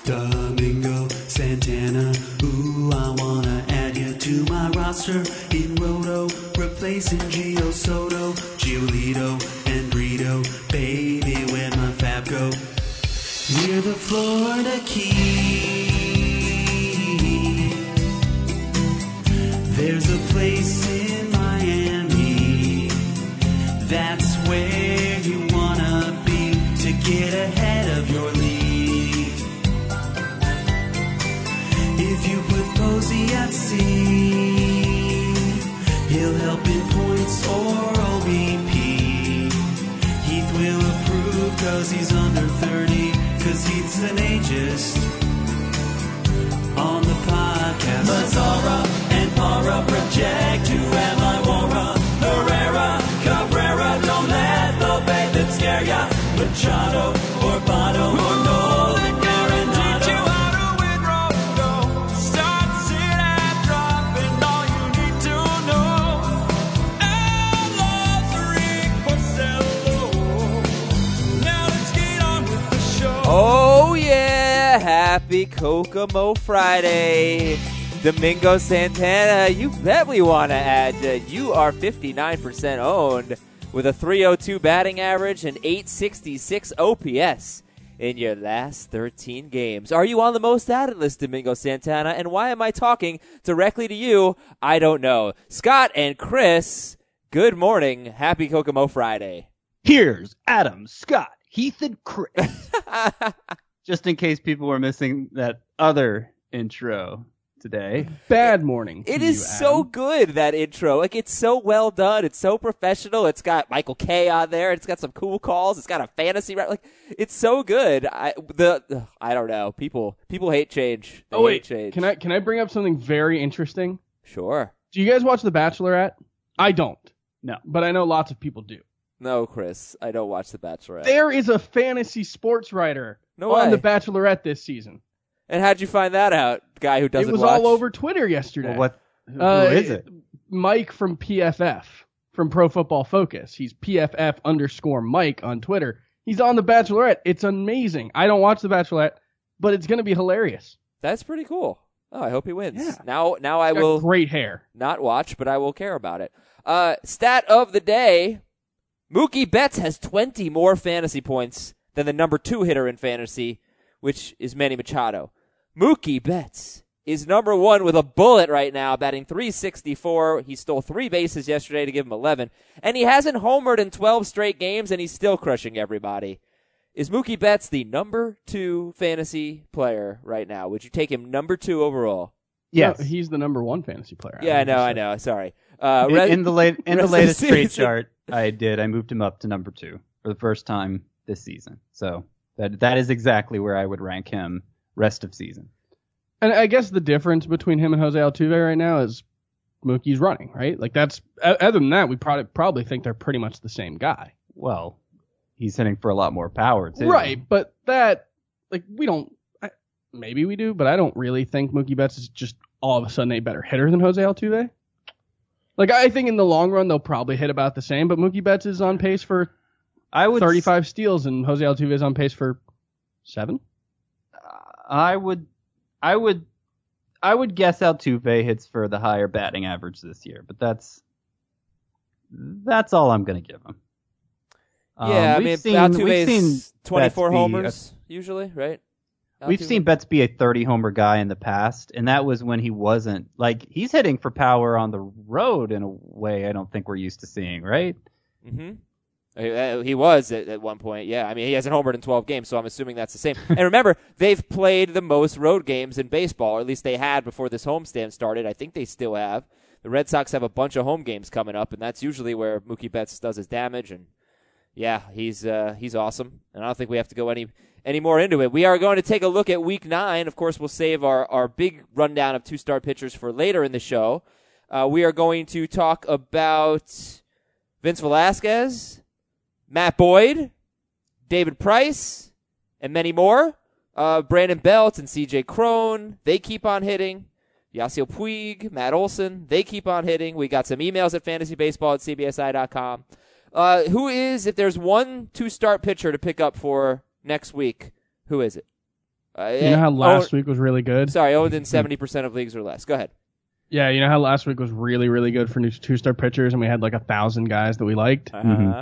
Domingo Santana, ooh, I wanna add you to my roster in Roto, replacing Gio Soto, Giolito, and Brito, baby, where my fab go? Near the Florida Key, there's a place in Miami, that's where you wanna be to get ahead of your league. If you put Posey at sea, he'll help in points or OBP. Heath will approve cause he's under 30, cause Heath's an ageist on the podcast. Mazzara and Para project, who am I, Wara? Herrera, Cabrera, don't let the babe that scare ya. Machado, or Bono, or Nolan, Arenado. Teach you how to win Roto. Start, sit, and drop, and all you need to know. Rick Porcello. Now let's get on with the show. Oh, yeah. Happy Kokomo Friday. Domingo Santana, you bet we want to add you. You are 59% owned with a 302 batting average and 866 OPS in your last 13 games. Are you on the most added list, Domingo Santana? And why am I talking directly to you? I don't know. Scott and Chris, good morning. Happy Kokomo Friday. Here's Adam, Scott, Heath, and Chris. Just in case people were missing that other intro today. Bad morning. It is so good, that intro. Like, it's so well done. It's so professional. It's got Michael Kay on there. It's got some cool calls. It's got a fantasy. Like, it's so good. I don't know. People hate change. They hate change. Can I bring up something very interesting? Sure. Do you guys watch The Bachelorette? I don't. No. But I know lots of people do. No, Chris. I don't watch The Bachelorette. There is a fantasy sports writer on way. The Bachelorette this season. And how'd you find that out, guy who doesn't watch? It was all over Twitter yesterday. Well, who is it? Mike from PFF, from Pro Football Focus. He's PFF_Mike on Twitter. He's on The Bachelorette. It's amazing. I don't watch The Bachelorette, but it's going to be hilarious. That's pretty cool. Oh, I hope he wins. Yeah. Now I will great hair. Not watch, but I will care about it. Stat of the day, Mookie Betts has 20 more fantasy points than the number 2 hitter in fantasy, which is Manny Machado. Mookie Betts is number 1 with a bullet right now, batting .364. He stole 3 bases yesterday to give him 11. And he hasn't homered in 12 straight games, and he's still crushing everybody. Is Mookie Betts the number 2 fantasy player right now? Would you take him number 2 overall? Yes. No, he's the number 1 fantasy player. Yeah, I know. Sorry. In the latest trade chart I did, I moved him up to number 2 for the first time this season. So that is exactly where I would rank him rest of season. And I guess the difference between him and Jose Altuve right now is Mookie's running, right? Like, that's, other than that, we probably think they're pretty much the same guy. Well, he's hitting for a lot more power, too. Right, but that, like, maybe we do, but I don't really think Mookie Betts is just all of a sudden a better hitter than Jose Altuve. Like, I think in the long run, they'll probably hit about the same, but Mookie Betts is on pace for 35 steals, and Jose Altuve is on pace for 7? I would guess Altuve hits for the higher batting average this year, but that's all I'm going to give him. Yeah, Altuve's 24 homers usually, right? We've seen Betts be a 30 homer guy in the past, and that was when he wasn't, like, he's hitting for power on the road in a way I don't think we're used to seeing, right? Mm-hmm. He was at one point, yeah. I mean, he hasn't homered in 12 games, so I'm assuming that's the same. And remember, they've played the most road games in baseball, or at least they had before this homestand started. I think they still have. The Red Sox have a bunch of home games coming up, and that's usually where Mookie Betts does his damage. And yeah, he's awesome. And I don't think we have to go any more into it. We are going to take a look at Week 9. Of course, we'll save our big rundown of 2-star pitchers for later in the show. We are going to talk about Vince Velasquez, Matt Boyd, David Price, and many more. Brandon Belt and CJ Cron, they keep on hitting. Yasiel Puig, Matt Olson, they keep on hitting. We got some emails at fantasybaseball@cbsi.com. Who is, if there's one 2-start pitcher to pick up for next week, who is it? You know how last week was really good? Sorry, owned in 70% of leagues or less. Go ahead. Yeah, you know how last week was really, really good for new 2-star pitchers, and we had like 1,000 guys that we liked?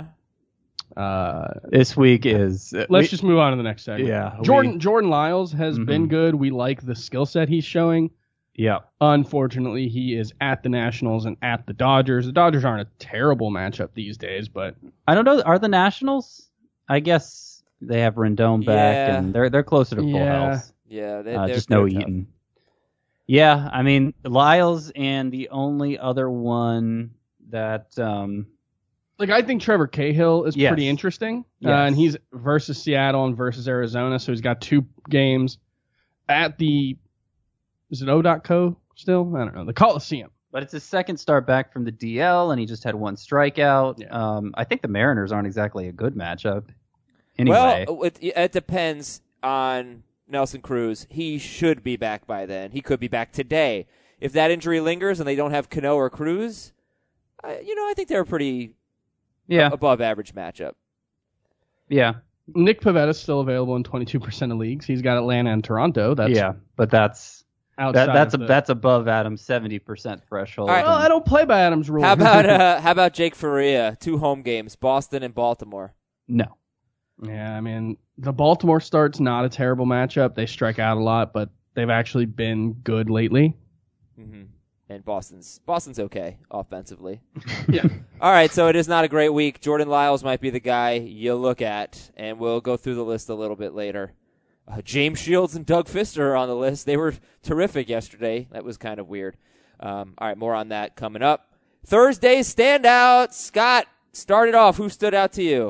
This week is... let's just move on to the next segment. Yeah. Jordan Lyles has been good. We like the skill set he's showing. Yeah. Unfortunately, he is at the Nationals and at the Dodgers. The Dodgers aren't a terrible matchup these days, but... I don't know. Are the Nationals? I guess they have Rendon back, and they're closer to full health. Yeah, they're just no tough. Eaton. Yeah, I mean, Lyles and the only other one that... I think Trevor Cahill is Yes. pretty interesting. Yes. And he's versus Seattle and versus Arizona, so he's got 2 games at the... Is it O.co still? I don't know. The Coliseum. But it's his second start back from the DL, and he just had 1 strikeout. Yeah. I think the Mariners aren't exactly a good matchup. Anyway. Well, it depends on Nelson Cruz. He should be back by then. He could be back today. If that injury lingers and they don't have Cano or Cruz, I think they're a pretty above average matchup. Yeah. Nick Pavetta's still available in 22% of leagues. He's got Atlanta and Toronto. But that's outside that's above Adam's 70% threshold. All right. Well, I don't play by Adam's rules. How about Jake Faria? 2 home games, Boston and Baltimore. No. Yeah, I mean, the Baltimore start's not a terrible matchup. They strike out a lot, but they've actually been good lately. Mm-hmm. And Boston's okay offensively. Yeah. All right, so it is not a great week. Jordan Lyles might be the guy you look at, and we'll go through the list a little bit later. James Shields and Doug Fister are on the list. They were terrific yesterday. That was kind of weird. All right, more on that coming up. Thursday's standout. Scott, start it off. Who stood out to you?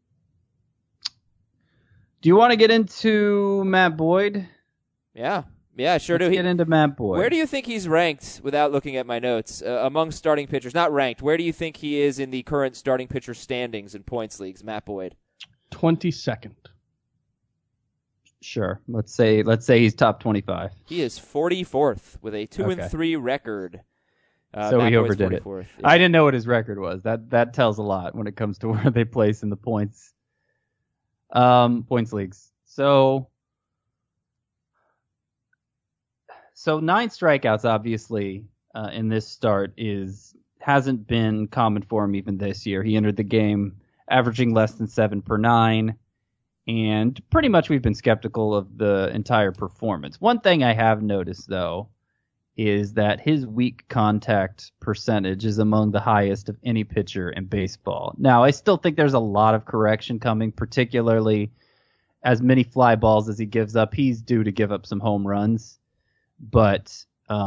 Do you want to get into Matt Boyd? Yeah, sure Let's do. get into Matt Boyd. Where do you think he's ranked without looking at my notes among starting pitchers? Not ranked. Where do you think he is in the current starting pitcher standings in points leagues, Matt Boyd? 22nd. Sure. Let's say he's top 25. He is 44th with a 2-3 record. So Matt he Boyd's overdid it. 44th. I didn't know what his record was. That tells a lot when it comes to where they place in the points leagues. So 9 strikeouts, obviously, in this start hasn't been common for him even this year. He entered the game averaging less than 7 per 9, and pretty much we've been skeptical of the entire performance. One thing I have noticed, though, is that his weak contact percentage is among the highest of any pitcher in baseball. Now, I still think there's a lot of correction coming, particularly as many fly balls as he gives up. He's due to give up some home runs. But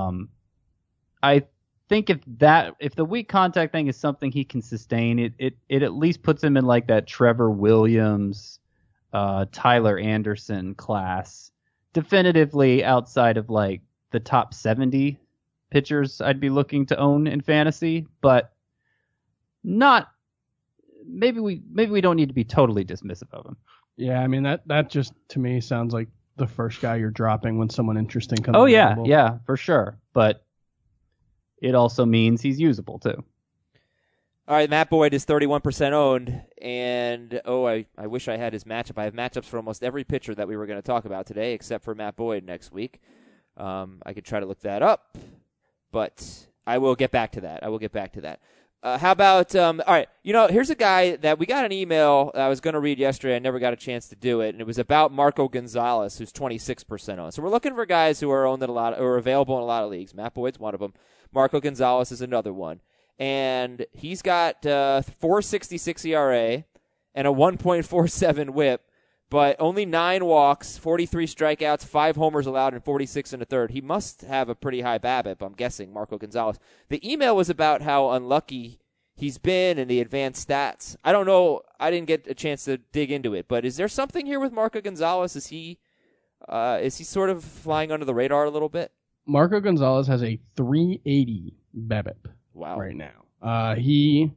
I think if the weak contact thing is something he can sustain, it at least puts him in like that Trevor Williams, Tyler Anderson class, definitively outside of like the top 70 pitchers I'd be looking to own in fantasy, but not. Maybe we don't need to be totally dismissive of him. Yeah, I mean that just to me sounds like the first guy you're dropping when someone interesting comes. Oh available. yeah, for sure. But it also means he's usable too. All right, Matt Boyd is 31% owned, and I wish I had his matchup. I have matchups for almost every pitcher that we were going to talk about today, except for Matt Boyd next week. I could try to look that up, but I will get back to that. How about, all right, here's a guy that we got an email I was going to read yesterday. I never got a chance to do it, and it was about Marco Gonzalez, who's 26% owned. So we're looking for guys who are owned in or available in a lot of leagues. Matt Boyd's one of them. Marco Gonzalez is another one. And he's got 4.66 ERA and a 1.47 WHIP, but only 9 walks, 43 strikeouts, 5 homers allowed, and 46 and a third. He must have a pretty high BABIP, I'm guessing, Marco Gonzalez. The email was about how unlucky he's been in the advanced stats. I don't know. I didn't get a chance to dig into it, but is there something here with Marco Gonzalez? Is he sort of flying under the radar a little bit? Marco Gonzalez has a 380 BABIP. Wow. Right now. He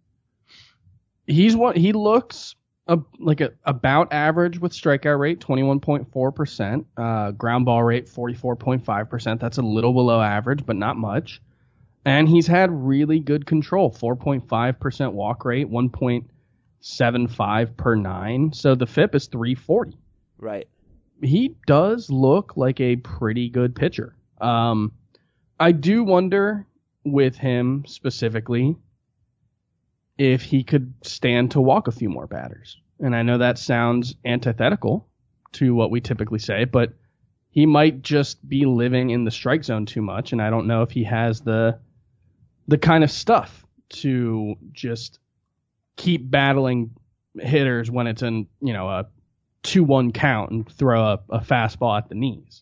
looks about average with strikeout rate, 21.4%. Ground ball rate, 44.5%. That's a little below average, but not much. And he's had really good control, 4.5% walk rate, 1.75 per 9. So the FIP is 340. Right. he does look like a pretty good pitcher. I do wonder with him specifically if he could stand to walk a few more batters. And I know that sounds antithetical to what we typically say, but he might just be living in the strike zone too much, and I don't know if he has the kind of stuff to just keep battling hitters when it's in, a 2-1 count and throw a fastball at the knees.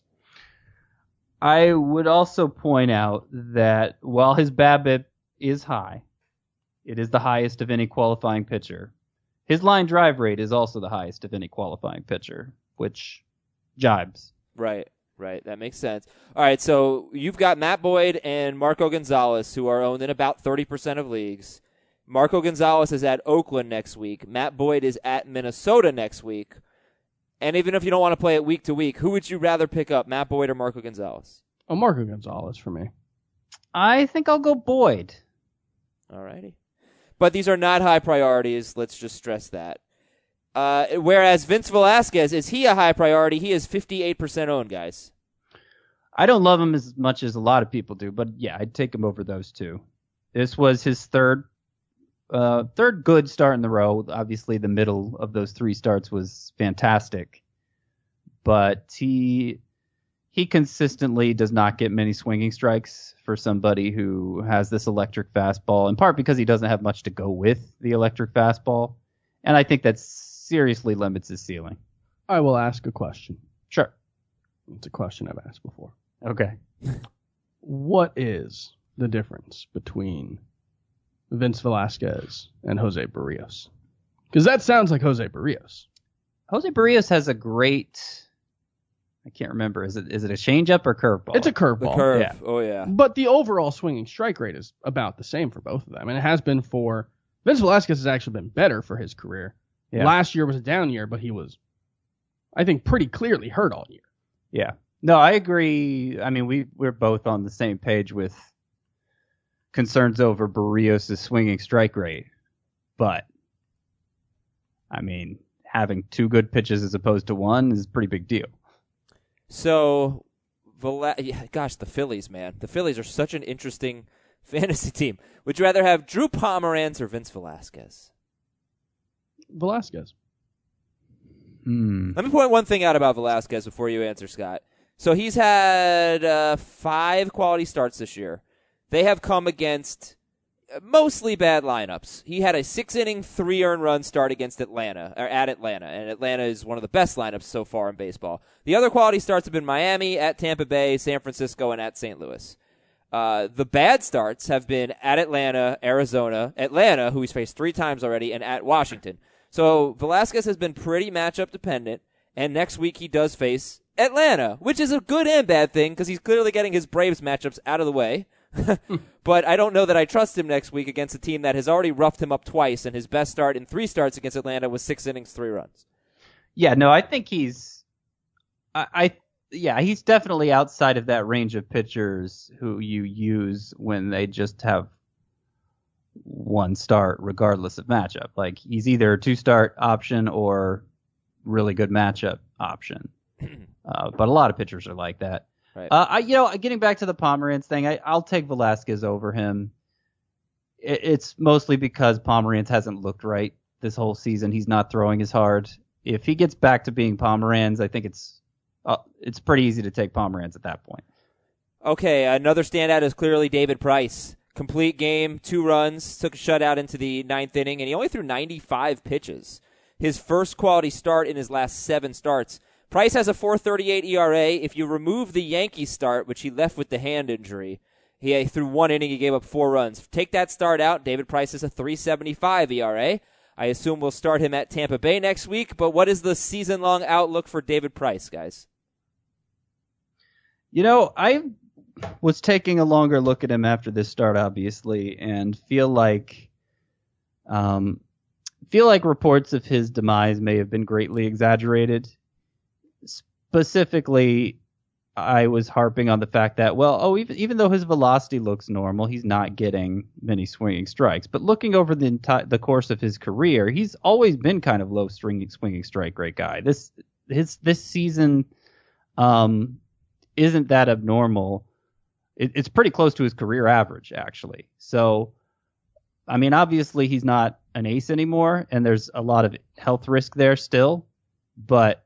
I would also point out that while his BABIP is high, it is the highest of any qualifying pitcher. His line drive rate is also the highest of any qualifying pitcher, which jibes. Right. That makes sense. All right, so you've got Matt Boyd and Marco Gonzalez, who are owned in about 30% of leagues. Marco Gonzalez is at Oakland next week. Matt Boyd is at Minnesota next week. And even if you don't want to play it week to week, who would you rather pick up, Matt Boyd or Marco Gonzalez? Oh, Marco Gonzalez for me. I think I'll go Boyd. All righty. But these are not high priorities. Let's just stress that. Whereas Vince Velasquez, is he a high priority? He is 58% owned, guys. I don't love him as much as a lot of people do, but yeah, I'd take him over those two. This was his third good start in the row. Obviously, the middle of those 3 starts was fantastic, but he consistently does not get many swinging strikes for somebody who has this electric fastball, in part because he doesn't have much to go with the electric fastball, and I think that seriously limits his ceiling. I will ask a question. Sure. It's a question I've asked before. Okay. What is the difference between Vince Velasquez and Jose Barrios? Because that sounds like Jose Barrios. Jose Barrios has a great... I can't remember. Is it a changeup or curveball? It's a The curveball. curve. Yeah. Oh, yeah. But the overall swinging strike rate is about the same for both of them. And it has been for... Vince Velasquez has actually been better for his career. Yeah. Last year was a down year, but he was, I think, pretty clearly hurt all year. Yeah. No, I agree. I mean, we're both on the same page with concerns over Barrios' swinging strike rate. But, I mean, having 2 good pitches as opposed to 1 is a pretty big deal. So, gosh, the Phillies, man. The Phillies are such an interesting fantasy team. Would you rather have Drew Pomeranz or Vince Velasquez? Velasquez. Let me point one thing out about Velasquez before you answer, Scott. So he's had 5 quality starts this year. They have come against mostly bad lineups. He had a 6-inning, 3 earned run start against Atlanta, or at Atlanta, and Atlanta is one of the best lineups so far in baseball. The other quality starts have been Miami, at Tampa Bay, San Francisco, and at St. Louis. The bad starts have been at Atlanta, Arizona, Atlanta, who he's faced 3 times already, and at Washington. So Velasquez has been pretty matchup dependent, and next week he does face Atlanta, which is a good and bad thing because he's clearly getting his Braves matchups out of the way. But I don't know that I trust him next week against a team that has already roughed him up twice, and his best start in 3 starts against Atlanta was 6 innings, 3 runs. Yeah, no, I think he's he's definitely outside of that range of pitchers who you use when they just have 1 start regardless of matchup. Like, he's either a 2-start option or really good matchup option. But a lot of pitchers are like that. Right. Getting back to the Pomeranz thing, I'll take Velasquez over him. It's mostly because Pomeranz hasn't looked right this whole season. He's not throwing as hard. If he gets back to being Pomeranz, I think it's pretty easy to take Pomeranz at that point. Okay, another standout is clearly David Price. Complete game, 2 runs, took a shutout into the 9th inning, and he only threw 95 pitches. His first quality start in his last 7 starts. Price has a 4.38 ERA. If you remove the Yankees start, which he left with the hand injury, he threw 1 inning, he gave up 4 runs. Take that start out, David Price has a 3.75 ERA. I assume we'll start him at Tampa Bay next week, but what is the season-long outlook for David Price, guys? I was taking a longer look at him after this start, obviously, and feel like reports of his demise may have been greatly exaggerated. Specifically, I was harping on the fact that, even though his velocity looks normal, he's not getting many swinging strikes. But looking over the course of his career, he's always been kind of low swinging strike rate guy. this season isn't that abnormal. It's pretty close to his career average, actually. So, I mean, obviously he's not an ace anymore, and there's a lot of health risk there still. But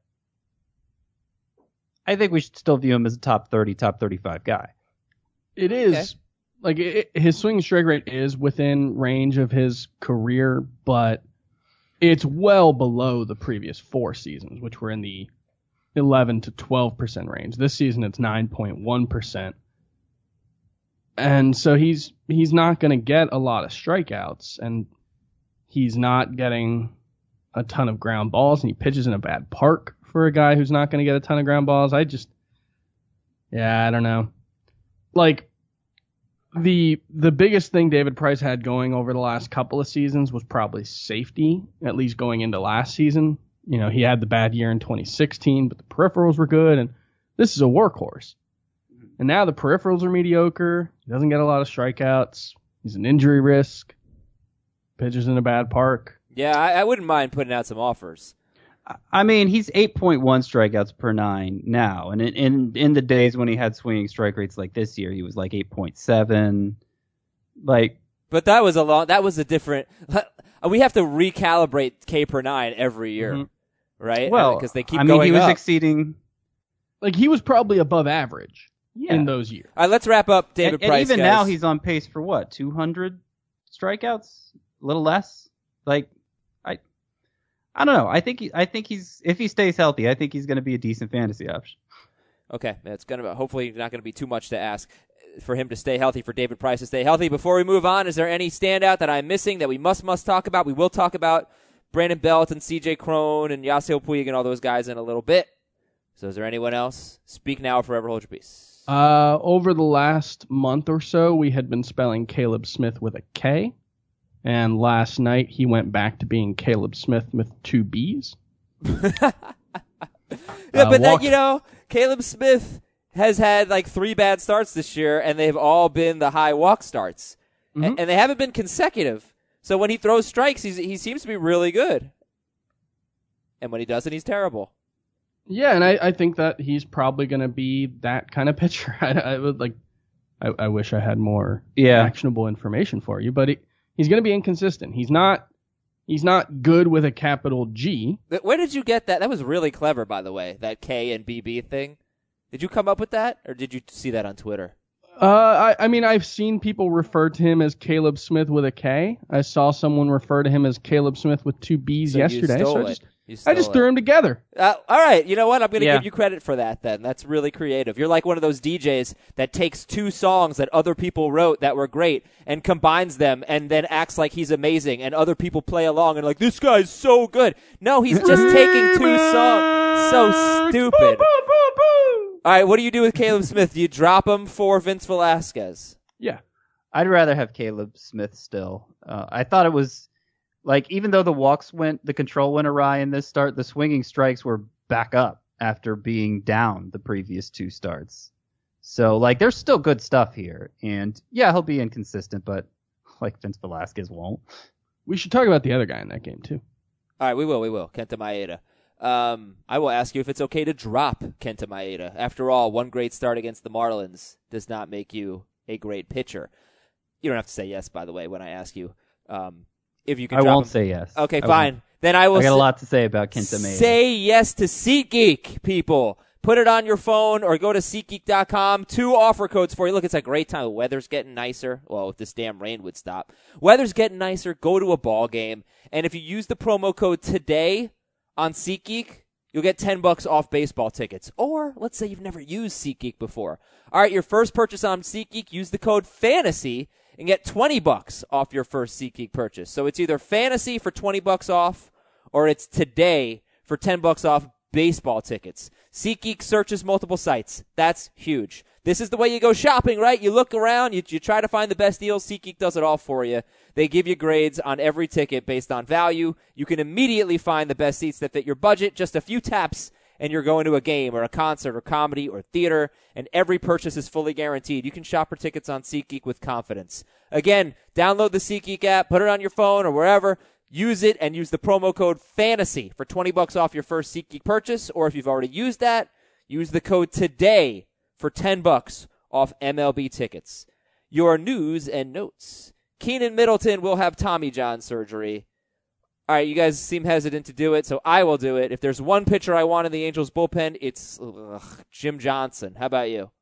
I think we should still view him as a top 30, top 35 guy. It is. His swinging strike rate is within range of his career, but it's well below the previous 4 seasons, which were in the 11 to 12% range. This season it's 9.1%. And so he's not going to get a lot of strikeouts, and he's not getting a ton of ground balls, and he pitches in a bad park for a guy who's not going to get a ton of ground balls. I don't know. Like, the biggest thing David Price had going over the last couple of seasons was probably safety, at least going into last season. You know, he had the bad year in 2016, but the peripherals were good, and this is a workhorse. And now the peripherals are mediocre. He doesn't get a lot of strikeouts. He's an injury risk. Pitches in a bad park. Yeah, I wouldn't mind putting out some offers. I mean, he's 8.1 strikeouts per 9 now, and in the days when he had swinging strike rates like this year, he was like 8.7. But that was a different. We have to recalibrate K per 9 every year, right? Well, because they keep I mean, going he was up. exceeding. Like, he was probably above average Yeah. in those years. All right, let's wrap up David Price. And even guys. now, he's on pace for what? 200 strikeouts? A little less? I don't know. I think he's if he stays healthy, I think he's going to be a decent fantasy option. Okay, it's gonna hopefully not going to be too much to ask for him to stay healthy, for David Price to stay healthy. Before we move on, is there any standout that I'm missing that we must talk about? We will talk about Brandon Belt and C.J. Cron and Yasiel Puig and all those guys in a little bit. So is there anyone else? Speak now or forever hold your peace. Over the last month or so, we had been spelling Caleb Smith with a K. And last night, he went back to being Caleb Smith with 2 B's. Yeah, but Caleb Smith has had like 3 bad starts this year, and they've all been the high walk starts. And they haven't been consecutive. So when he throws strikes, he seems to be really good. And when he doesn't, he's terrible. Yeah, and I think that he's probably going to be that kind of pitcher. I wish I had more actionable information for you, but he's going to be inconsistent. He's not good with a capital G. Where did you get that? That was really clever, by the way, that K and BB thing. Did you come up with that, or did you see that on Twitter? I mean, I've seen people refer to him as Caleb Smith with a K. I saw someone refer to him as Caleb Smith with 2 B's yesterday. I just threw them together. All right, you know what? I'm going to give you credit for that then. That's really creative. You're like one of those DJs that takes 2 songs that other people wrote that were great and combines them and then acts like he's amazing, and other people play along and like, this guy's so good. No, he's just taking 2 songs. So stupid. All right, what do you do with Caleb Smith? Do you drop him for Vince Velasquez? Yeah. I'd rather have Caleb Smith still. I thought it was... even though the control went awry in this start, the swinging strikes were back up after being down the previous 2 starts. So, there's still good stuff here. And, yeah, he'll be inconsistent, but, Vince Velasquez won't. We should talk about the other guy in that game, too. All right, we will. Kenta Maeda. I will ask you if it's okay to drop Kenta Maeda. After all, one great start against the Marlins does not make you a great pitcher. You don't have to say yes, by the way, when I ask you. If you can I drop won't him. say yes. Okay, fine. Then I will. I got a lot to say about Kenta Maeda. Say yes to SeatGeek, people. Put it on your phone or go to SeatGeek.com. 2 offer codes for you. Look, it's a great time. The weather's getting nicer. Well, if this damn rain would stop. Weather's getting nicer. Go to a ball game. And if you use the promo code today on SeatGeek, you'll get $10 off baseball tickets. Or let's say you've never used SeatGeek before. All right, your first purchase on SeatGeek, use the code FANTASY and get $20 off your first SeatGeek purchase. So it's either fantasy for $20 off, or it's today for $10 off baseball tickets. SeatGeek searches multiple sites. That's huge. This is the way you go shopping, right? You look around, you try to find the best deals. SeatGeek does it all for you. They give you grades on every ticket based on value. You can immediately find the best seats that fit your budget. Just a few taps, and you're going to a game or a concert or comedy or theater, and every purchase is fully guaranteed. You can shop for tickets on SeatGeek with confidence. Again, download the SeatGeek app, put it on your phone or wherever. use it and use the promo code FANTASY for $20 off your first SeatGeek purchase. Or if you've already used that, use the code TODAY for $10 off MLB tickets. Your news and notes. Keenan Middleton will have Tommy John surgery. All right, you guys seem hesitant to do it, so I will do it. If there's one pitcher I want in the Angels bullpen, it's Jim Johnson. How about you?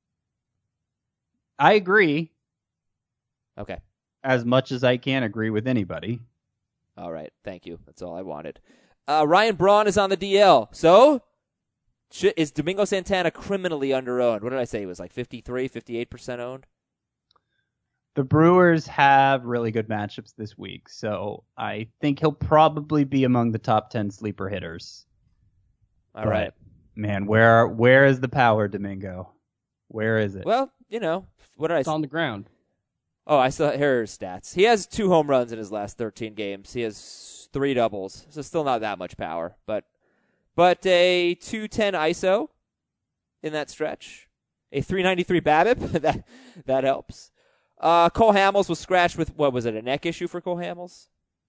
I agree. Okay. As much as I can agree with anybody. All right, thank you. That's all I wanted. Ryan Braun is on the DL. So, is Domingo Santana criminally under-owned? What did I say? He was like 53, 58% owned? The Brewers have really good matchups this week, so I think he'll probably be among the top 10 sleeper hitters. All right. Man, where is the power, Domingo? Where is it? Well, what did I It's say? on the ground. Oh, I saw here are his stats. He has 2 home runs in his last 13 games. He has 3 doubles, so still not that much power. But a 210 ISO in that stretch, a 393 BABIP that helps. Cole Hamels was scratched with, what was it, a neck issue for Cole Hamels?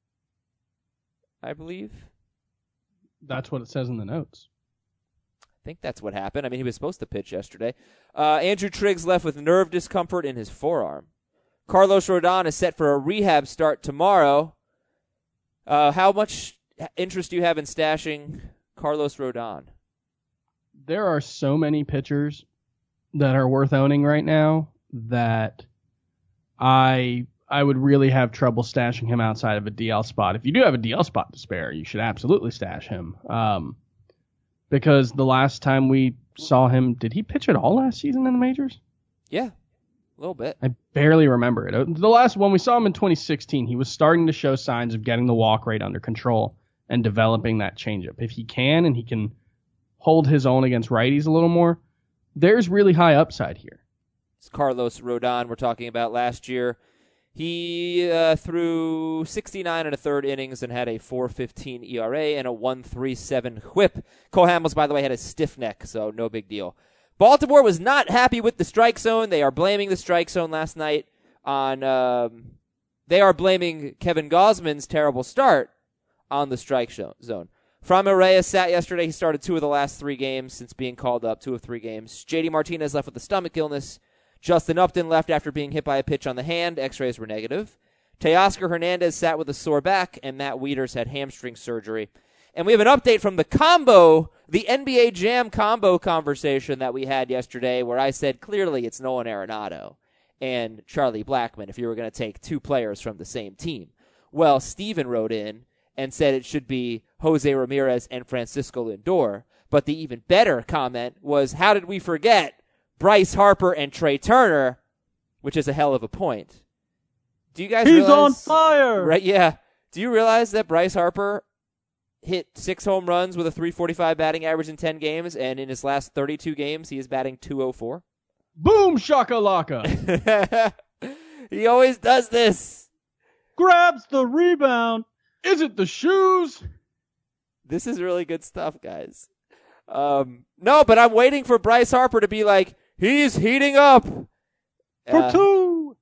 I believe. That's what it says in the notes. I think that's what happened. I mean, he was supposed to pitch yesterday. Andrew Triggs left with nerve discomfort in his forearm. Carlos Rodon is set for a rehab start tomorrow. How much interest do you have in stashing Carlos Rodon? There are so many pitchers that are worth owning right now that I would really have trouble stashing him outside of a DL spot. If you do have a DL spot to spare, you should absolutely stash him. Because the last time we saw him, did he pitch at all last season in the majors? Yeah, a little bit. I barely remember it. The last one we saw him in 2016, he was starting to show signs of getting the walk rate under control and developing that changeup. If he can and he can hold his own against righties a little more, there's really high upside here. It's Carlos Rodon we're talking about last year. He threw 69 and a third innings and had a 4.15 ERA and a 1.37 whip. Cole Hamels, by the way, had a stiff neck, so no big deal. Baltimore was not happy with the strike zone. They are blaming the strike zone last night on they are blaming Kevin Gausman's terrible start on the strike zone. Framil Reyes sat yesterday. He started 2 of the last 3 games since being called up, 2 of 3 games. JD Martinez left with a stomach illness. Justin Upton left after being hit by a pitch on the hand. X-rays were negative. Teoscar Hernandez sat with a sore back, and Matt Wieters had hamstring surgery. And we have an update from the NBA Jam combo conversation that we had yesterday, where I said clearly it's Nolan Arenado and Charlie Blackmon if you were going to take 2 players from the same team. Well, Steven wrote in and said it should be Jose Ramirez and Francisco Lindor. But the even better comment was, how did we forget Bryce Harper and Trey Turner, which is a hell of a point. Do you guys realize? He's on fire! Right, yeah. Do you realize that Bryce Harper hit 6 home runs with a 345 batting average in 10 games, and in his last 32 games, he is batting 204? Boom shakalaka! He always does this. Grabs the rebound. Is it the shoes? This is really good stuff, guys. No, but I'm waiting for Bryce Harper to be like, he's heating up. For 2.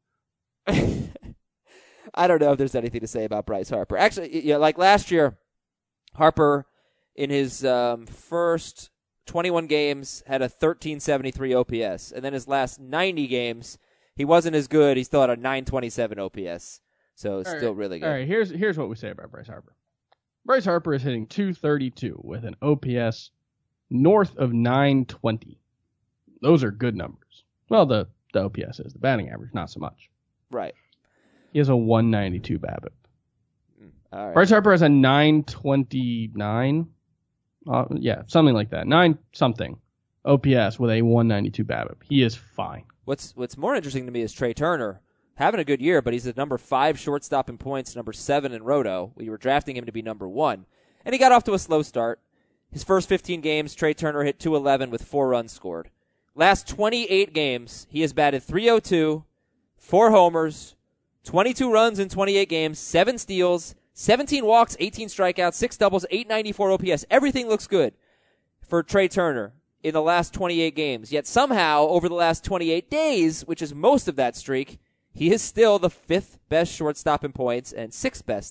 I don't know if there's anything to say about Bryce Harper. Actually, yeah, like last year, Harper in his first 21 games had a 1373 OPS. And then his last 90 games, he wasn't as good. He still had a 927 OPS. So still really good. All right, here's what we say about Bryce Harper. Bryce Harper is hitting 232 with an OPS north of 920. Those are good numbers. Well, the OPS is. The batting average, not so much. Right. He has a 192 BABIP. All right. Bryce Harper has a 929. Yeah, something like that. 9-something OPS with a 192 BABIP. He is fine. What's more interesting to me is Trey Turner having a good year, but he's the number 5 shortstop in points, number 7 in Roto. We were drafting him to be number 1. And he got off to a slow start. His first 15 games, Trey Turner hit .211 with 4 runs scored. Last 28 games, he has batted .302, 4 homers, 22 runs in 28 games, 7 steals, 17 walks, 18 strikeouts, 6 doubles, 894 OPS. Everything looks good for Trey Turner in the last 28 games. Yet somehow, over the last 28 days, which is most of that streak, he is still the 5th best shortstop in points and 6th best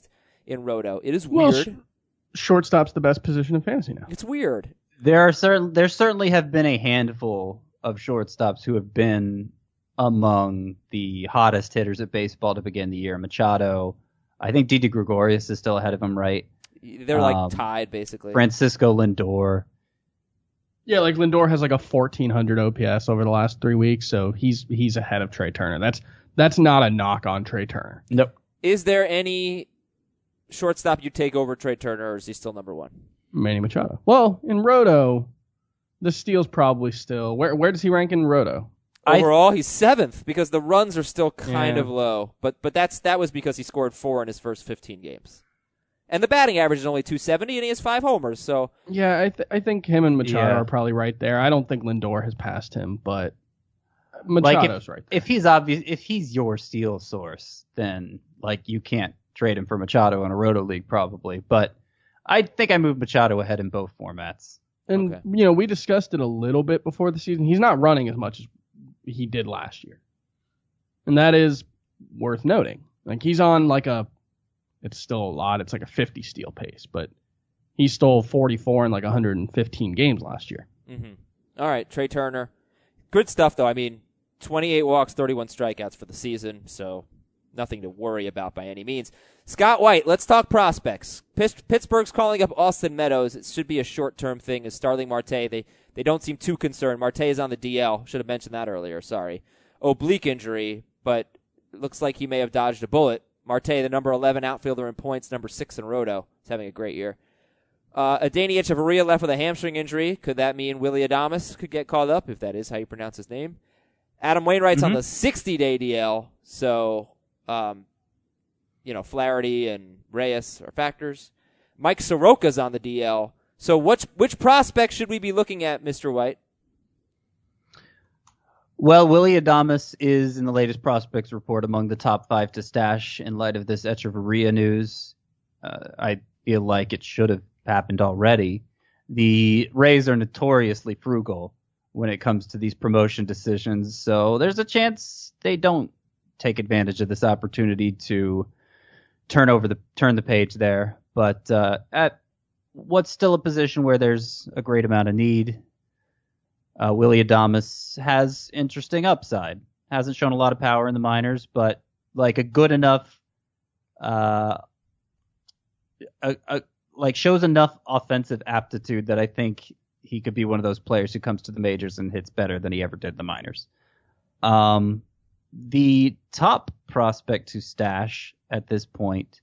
in Roto. It is Well, weird. Shortstop's the best position in fantasy now. It's weird. There certainly have been a handful of shortstops who have been among the hottest hitters at baseball to begin the year. Machado, I think Didi Gregorius is still ahead of him, right? They're like tied, basically. Francisco Lindor. Yeah, like Lindor has like a 1,400 OPS over the last 3 weeks, so he's ahead of Trey Turner. That's not a knock on Trey Turner. Nope. Is there any shortstop you take over Trey Turner, or is he still number one? Manny Machado. Well, in Roto, the steal's probably still. Where does he rank in Roto? Overall, he's 7th because the runs are still kind Yeah. of low. But that was because he scored 4 in his first 15 games. And the batting average is only .270, and he has 5 homers. So Yeah, I think him and Machado Yeah. are probably right there. I don't think Lindor has passed him, but Like Machado's right there. if he's your steal source, then like you can't trade him for Machado in a Roto league probably. But I think I moved Machado ahead in both formats. And, Okay. we discussed it a little bit before the season. He's not running as much as he did last year. And that is worth noting. Like, he's on it's still a lot. It's like a 50 steal pace, but he stole 44 in like 115 games last year. All right, Trey Turner. Good stuff, though. I mean, 28 walks, 31 strikeouts for the season, so nothing to worry about by any means. Scott White, let's talk prospects. Pittsburgh's calling up Austin Meadows. It should be a short-term thing. As Starling Marte, they don't seem too concerned. Marte is on the DL. Should have mentioned that earlier. Sorry. Oblique injury, but it looks like he may have dodged a bullet. Marte, the number 11 outfielder in points, number 6 in Roto, is having a great year. Adeiny Echeverria left with a hamstring injury. Could that mean Willy Adames could get called up, if that is how you pronounce his name? Adam Wainwright's on the 60-day DL, so Flaherty and Reyes are factors. Mike Soroka's on the DL. So which prospect should we be looking at, Mr. White? Well, Willy Adames is in the latest prospects report among the top 5 to stash in light of this Echeverria news. I feel like it should have happened already. The Rays are notoriously frugal when it comes to these promotion decisions, so there's a chance they don't take advantage of this opportunity to turn the page there. But at what's still a position where there's a great amount of need, Willy Adames has interesting upside. Hasn't shown a lot of power in the minors, but like a good enough, shows enough offensive aptitude that I think he could be one of those players who comes to the majors and hits better than he ever did in the minors. The top prospect to stash at this point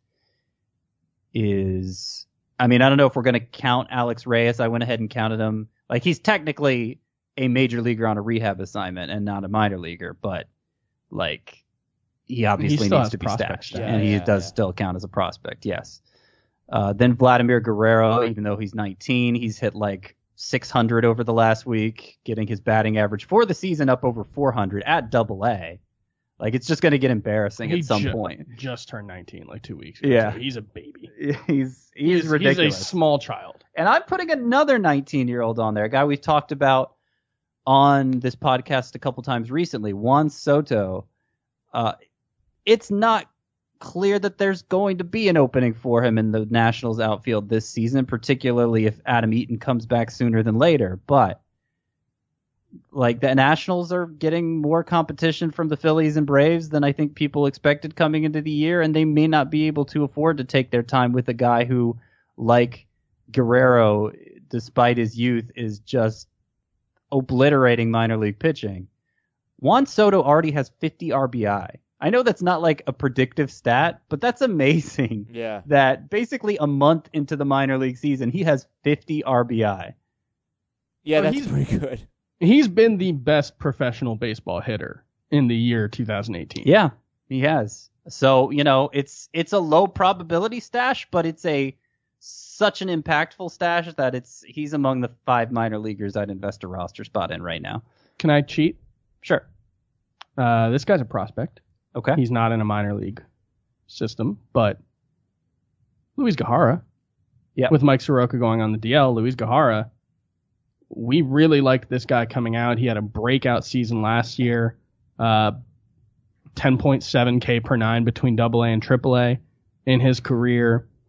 is, I don't know if we're going to count Alex Reyes. I went ahead and counted him. Like, he's technically a major leaguer on a rehab assignment and not a minor leaguer, but like he obviously still needs has to be prospect stashed, status. and he does still count as a prospect. Yes. Then Vladimir Guerrero, even though he's 19, he's hit like 600 over the last week, getting his batting average for the season up over 400 at Double-A. Like, it's just going to get embarrassing at some point. Just turned 19 like 2 weeks ago. Yeah. So he's a baby. He's ridiculous. He's a small child. And I'm putting another 19-year-old on there, a guy we've talked about on this podcast a couple times recently, Juan Soto. It's not clear that there's going to be an opening for him in the Nationals outfield this season, particularly if Adam Eaton comes back sooner than later. But like, the Nationals are getting more competition from the Phillies and Braves than I think people expected coming into the year, and they may not be able to afford to take their time with a guy who, like Guerrero, despite his youth, is just obliterating minor league pitching. Juan Soto already has 50 RBI. I know that's not like a predictive stat, but that's amazing. Yeah. That basically a month into the minor league season, he has 50 RBI. Yeah, Well, that's pretty good. He's been the best professional baseball hitter in the year 2018. Yeah, he has. So, it's a low probability stash, but it's such an impactful stash that he's among the 5 minor leaguers I'd invest a roster spot in right now. Can I cheat? Sure. This guy's a prospect. Okay. He's not in a minor league system, but Luis Guijarro. Yeah. With Mike Soroka going on the DL, Luis Guijarro, we really liked this guy coming out. He had a breakout season last year, 10.7 K per 9 between AA and AAA in his career.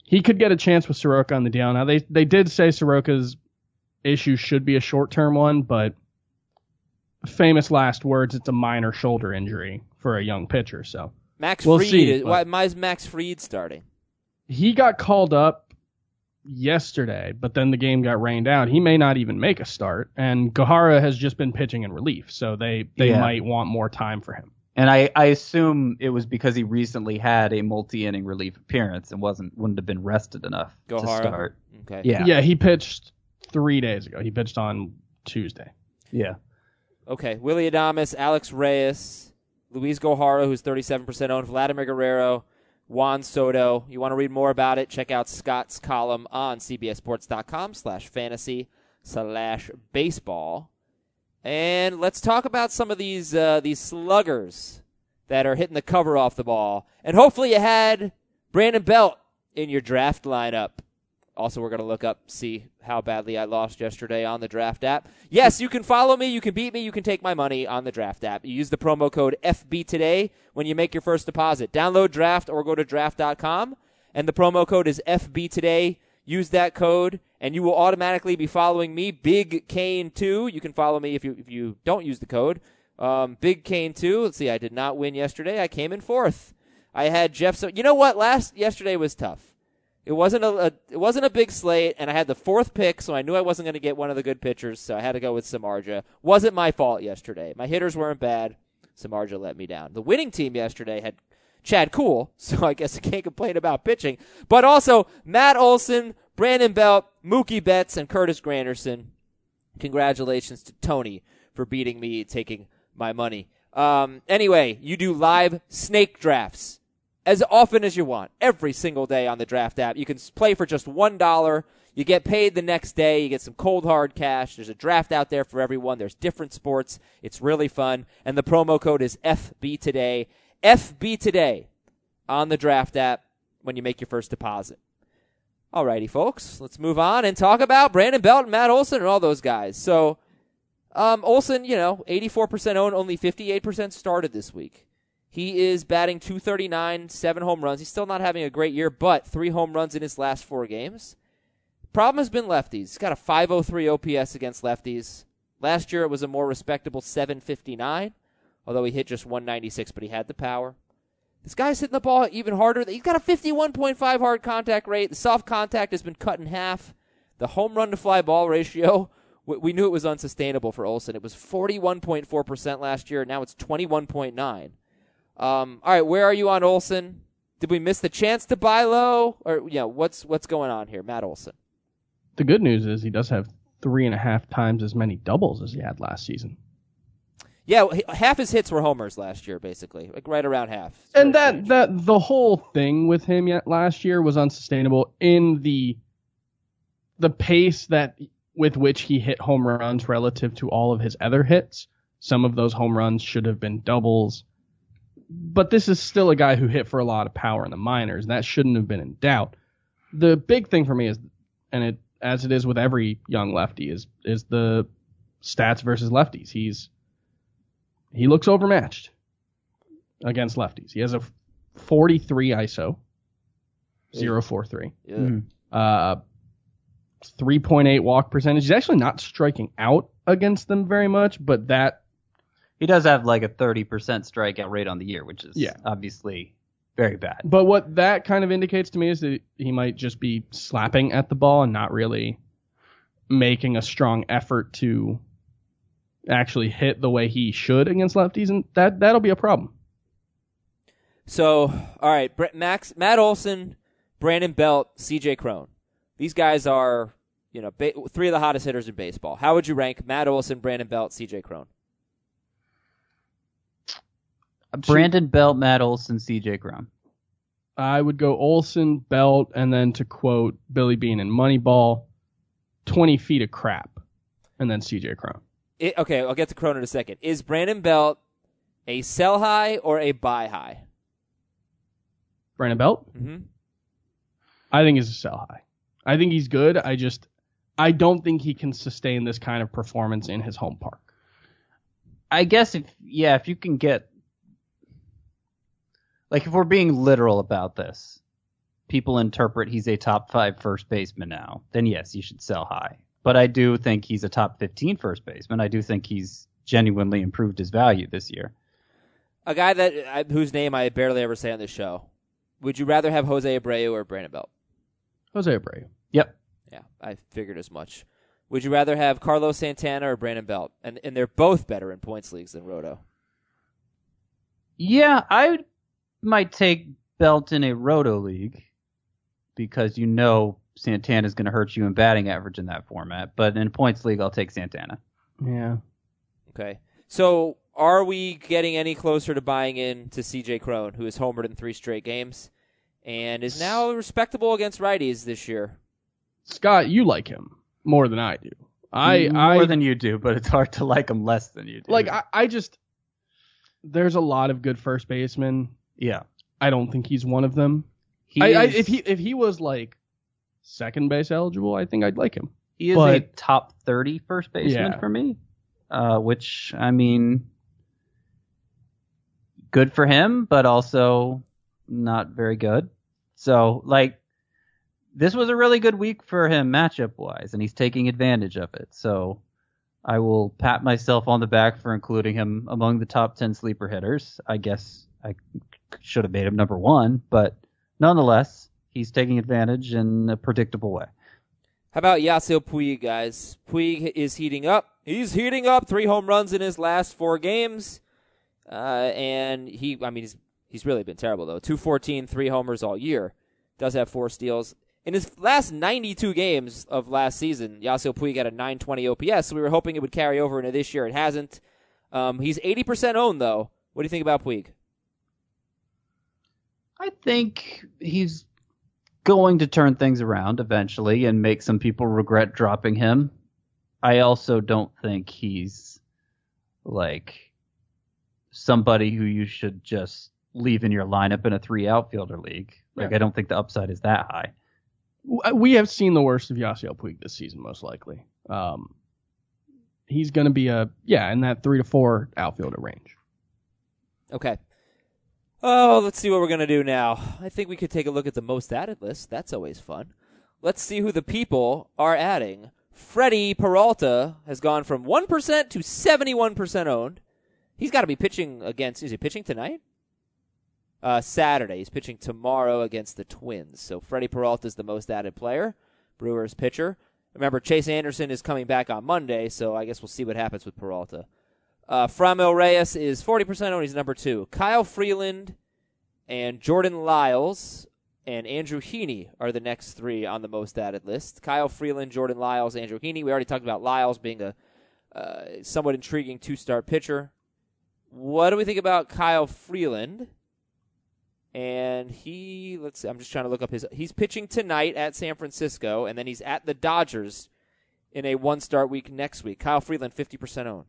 he could get a chance with Soroka on the DL. Now, they did say Soroka's issue should be a short-term one, but famous last words, it's a minor shoulder injury for a young pitcher. So Max we'll Fried. see, Why is Max Fried starting? He got called up yesterday, but then the game got rained out. He may not even make a start, and Gohara has just been pitching in relief, so they might want more time for him. And I assume it was because he recently had a multi-inning relief appearance and wouldn't have been rested enough to Gohara? start. Okay. Yeah. He pitched 3 days ago. He pitched on Tuesday. Yeah. Okay. Willie Adames, Alex Reyes, Luis Gohara, who's 37% owned, Vladimir Guerrero, Juan Soto. You want to read more about it? Check out Scott's column on cbssports.com/fantasy/baseball. And let's talk about some of these sluggers that are hitting the cover off the ball. And hopefully you had Brandon Belt in your draft lineup. Also, we're going to look up, see how badly I lost yesterday on the draft app. Yes, you can follow me, you can beat me, you can take my money on the draft app. You use the promo code FBToday when you make your first deposit. Download Draft or go to draft.com, and the promo code is FBToday. Use that code, and you will automatically be following me, Big Kane 2. You can follow me if you don't use the code. Big Kane 2. Let's see, I did not win yesterday. I came in fourth. I had Jeff. So you know what? Yesterday was tough. It wasn't a big slate, and I had the fourth pick, so I knew I wasn't going to get one of the good pitchers, so I had to go with Samardzija. Wasn't my fault yesterday. My hitters weren't bad. Samardzija let me down. The winning team yesterday had Chad Kuhl, so I guess I can't complain about pitching. But also, Matt Olson, Brandon Belt, Mookie Betts, and Curtis Granderson. Congratulations to Tony for beating me, taking my money. Anyway, you do live snake drafts as often as you want, every single day on the draft app. You can play for just $1. You get paid the next day. You get some cold, hard cash. There's a draft out there for everyone. There's different sports. It's really fun. And the promo code is FBToday. FBToday on the draft app when you make your first deposit. Alrighty, folks. Let's move on and talk about Brandon Belt and Matt Olson and all those guys. So, Olson, 84% owned, only 58% started this week. He is batting .239, 7 home runs. He's still not having a great year, but 3 home runs in his last 4 games. Problem has been lefties. He's got a .503 OPS against lefties. Last year it was a more respectable .759, although he hit just .196, but he had the power. This guy's hitting the ball even harder. He's got a 51.5 hard contact rate. The soft contact has been cut in half. The home run to fly ball ratio, we knew it was unsustainable for Olson. It was 41.4% last year. Now it's 21.9%. All right, where are you on Olson? Did we miss the chance to buy low? Or what's going on here, Matt Olson? The good news is he does have 3.5 times as many doubles as he had last season. Yeah, half his hits were homers last year, basically, like right around half. And that the whole thing with him last year was unsustainable in the pace with which he hit home runs relative to all of his other hits. Some of those home runs should have been doubles. But this is still a guy who hit for a lot of power in the minors, and that shouldn't have been in doubt. The big thing for me is, as it is with every young lefty, is the stats versus lefties. He looks overmatched against lefties. He has a 43 ISO, 0.43. Yeah. 3.8 walk percentage. He's actually not striking out against them very much, but that He does have like a 30% strikeout rate on the year, which is obviously very bad. But what that kind of indicates to me is that he might just be slapping at the ball and not really making a strong effort to actually hit the way he should against lefties, and that'll be a problem. So, all right, Matt Olson, Brandon Belt, C.J. Cron. These guys are, 3 of the hottest hitters in baseball. How would you rank Matt Olson, Brandon Belt, C.J. Cron? Brandon Belt, Matt Olson, C.J. Cron. I would go Olson, Belt, and then to quote Billy Beane in Moneyball, 20 feet of crap, and then C.J. Cron. Okay, I'll get to Cron in a second. Is Brandon Belt a sell high or a buy high? Brandon Belt? Mm-hmm. I think he's a sell high. I think he's good. I don't think he can sustain this kind of performance in his home park. I guess if you can get, like, if we're being literal about this, people interpret he's a top 5 first baseman now, then yes, you should sell high. But I do think he's a top 15 first baseman. I do think he's genuinely improved his value this year. A guy whose name I barely ever say on this show. Would you rather have Jose Abreu or Brandon Belt? Jose Abreu. Yep. Yeah, I figured as much. Would you rather have Carlos Santana or Brandon Belt? And they're both better in points leagues than Roto. Yeah, I might take Belt in a Roto league because Santana's going to hurt you in batting average in that format. But in a points league, I'll take Santana. Yeah. Okay. So are we getting any closer to buying in to C.J. Cron, who has homered in 3 straight games and is now respectable against righties this year? Scott, you like him more than I do. More than you do, but it's hard to like him less than you do. Like, I just... There's a lot of good first basemen. Yeah. I don't think he's one of them. If he was, like, second base eligible, I think I'd like him. He is a top 30 first baseman for me, which, I mean, good for him, but also not very good. So, like, this was a really good week for him matchup-wise, and he's taking advantage of it. So I will pat myself on the back for including him among the top 10 sleeper hitters. I guess I should have made him number 1, but nonetheless, he's taking advantage in a predictable way. How about Yasiel Puig, guys? Puig is heating up. He's heating up. 3 home runs in his last 4 games. And he's really been terrible, though. 214, 3 homers all year. Does have 4 steals. In his last 92 games of last season, Yasiel Puig had a 920 OPS, so we were hoping it would carry over into this year. It hasn't. He's 80% owned, though. What do you think about Puig? I think he's going to turn things around eventually and make some people regret dropping him. I also don't think he's like somebody who you should just leave in your lineup in a 3 outfielder league. Like, I don't think the upside is that high. We have seen the worst of Yasiel Puig this season, most likely. He's going to be in that 3 to 4 outfielder range. Okay. Oh, let's see what we're going to do now. I think we could take a look at the most added list. That's always fun. Let's see who the people are adding. Freddie Peralta has gone from 1% to 71% owned. He's got to be pitching against... Is he pitching tonight? Saturday. He's pitching tomorrow against the Twins. So Freddie Peralta is the most added player. Brewers pitcher. Remember, Chase Anderson is coming back on Monday, so I guess we'll see what happens with Peralta. Framil Reyes is 40% owned. He's number 2. Kyle Freeland and Jordan Lyles and Andrew Heaney are the next 3 on the most added list. Kyle Freeland, Jordan Lyles, Andrew Heaney. We already talked about Lyles being a somewhat intriguing 2-star pitcher. What do we think about Kyle Freeland? And I'm just trying to look up he's pitching tonight at San Francisco, and then he's at the Dodgers in a 1-start week next week. Kyle Freeland, 50% owned.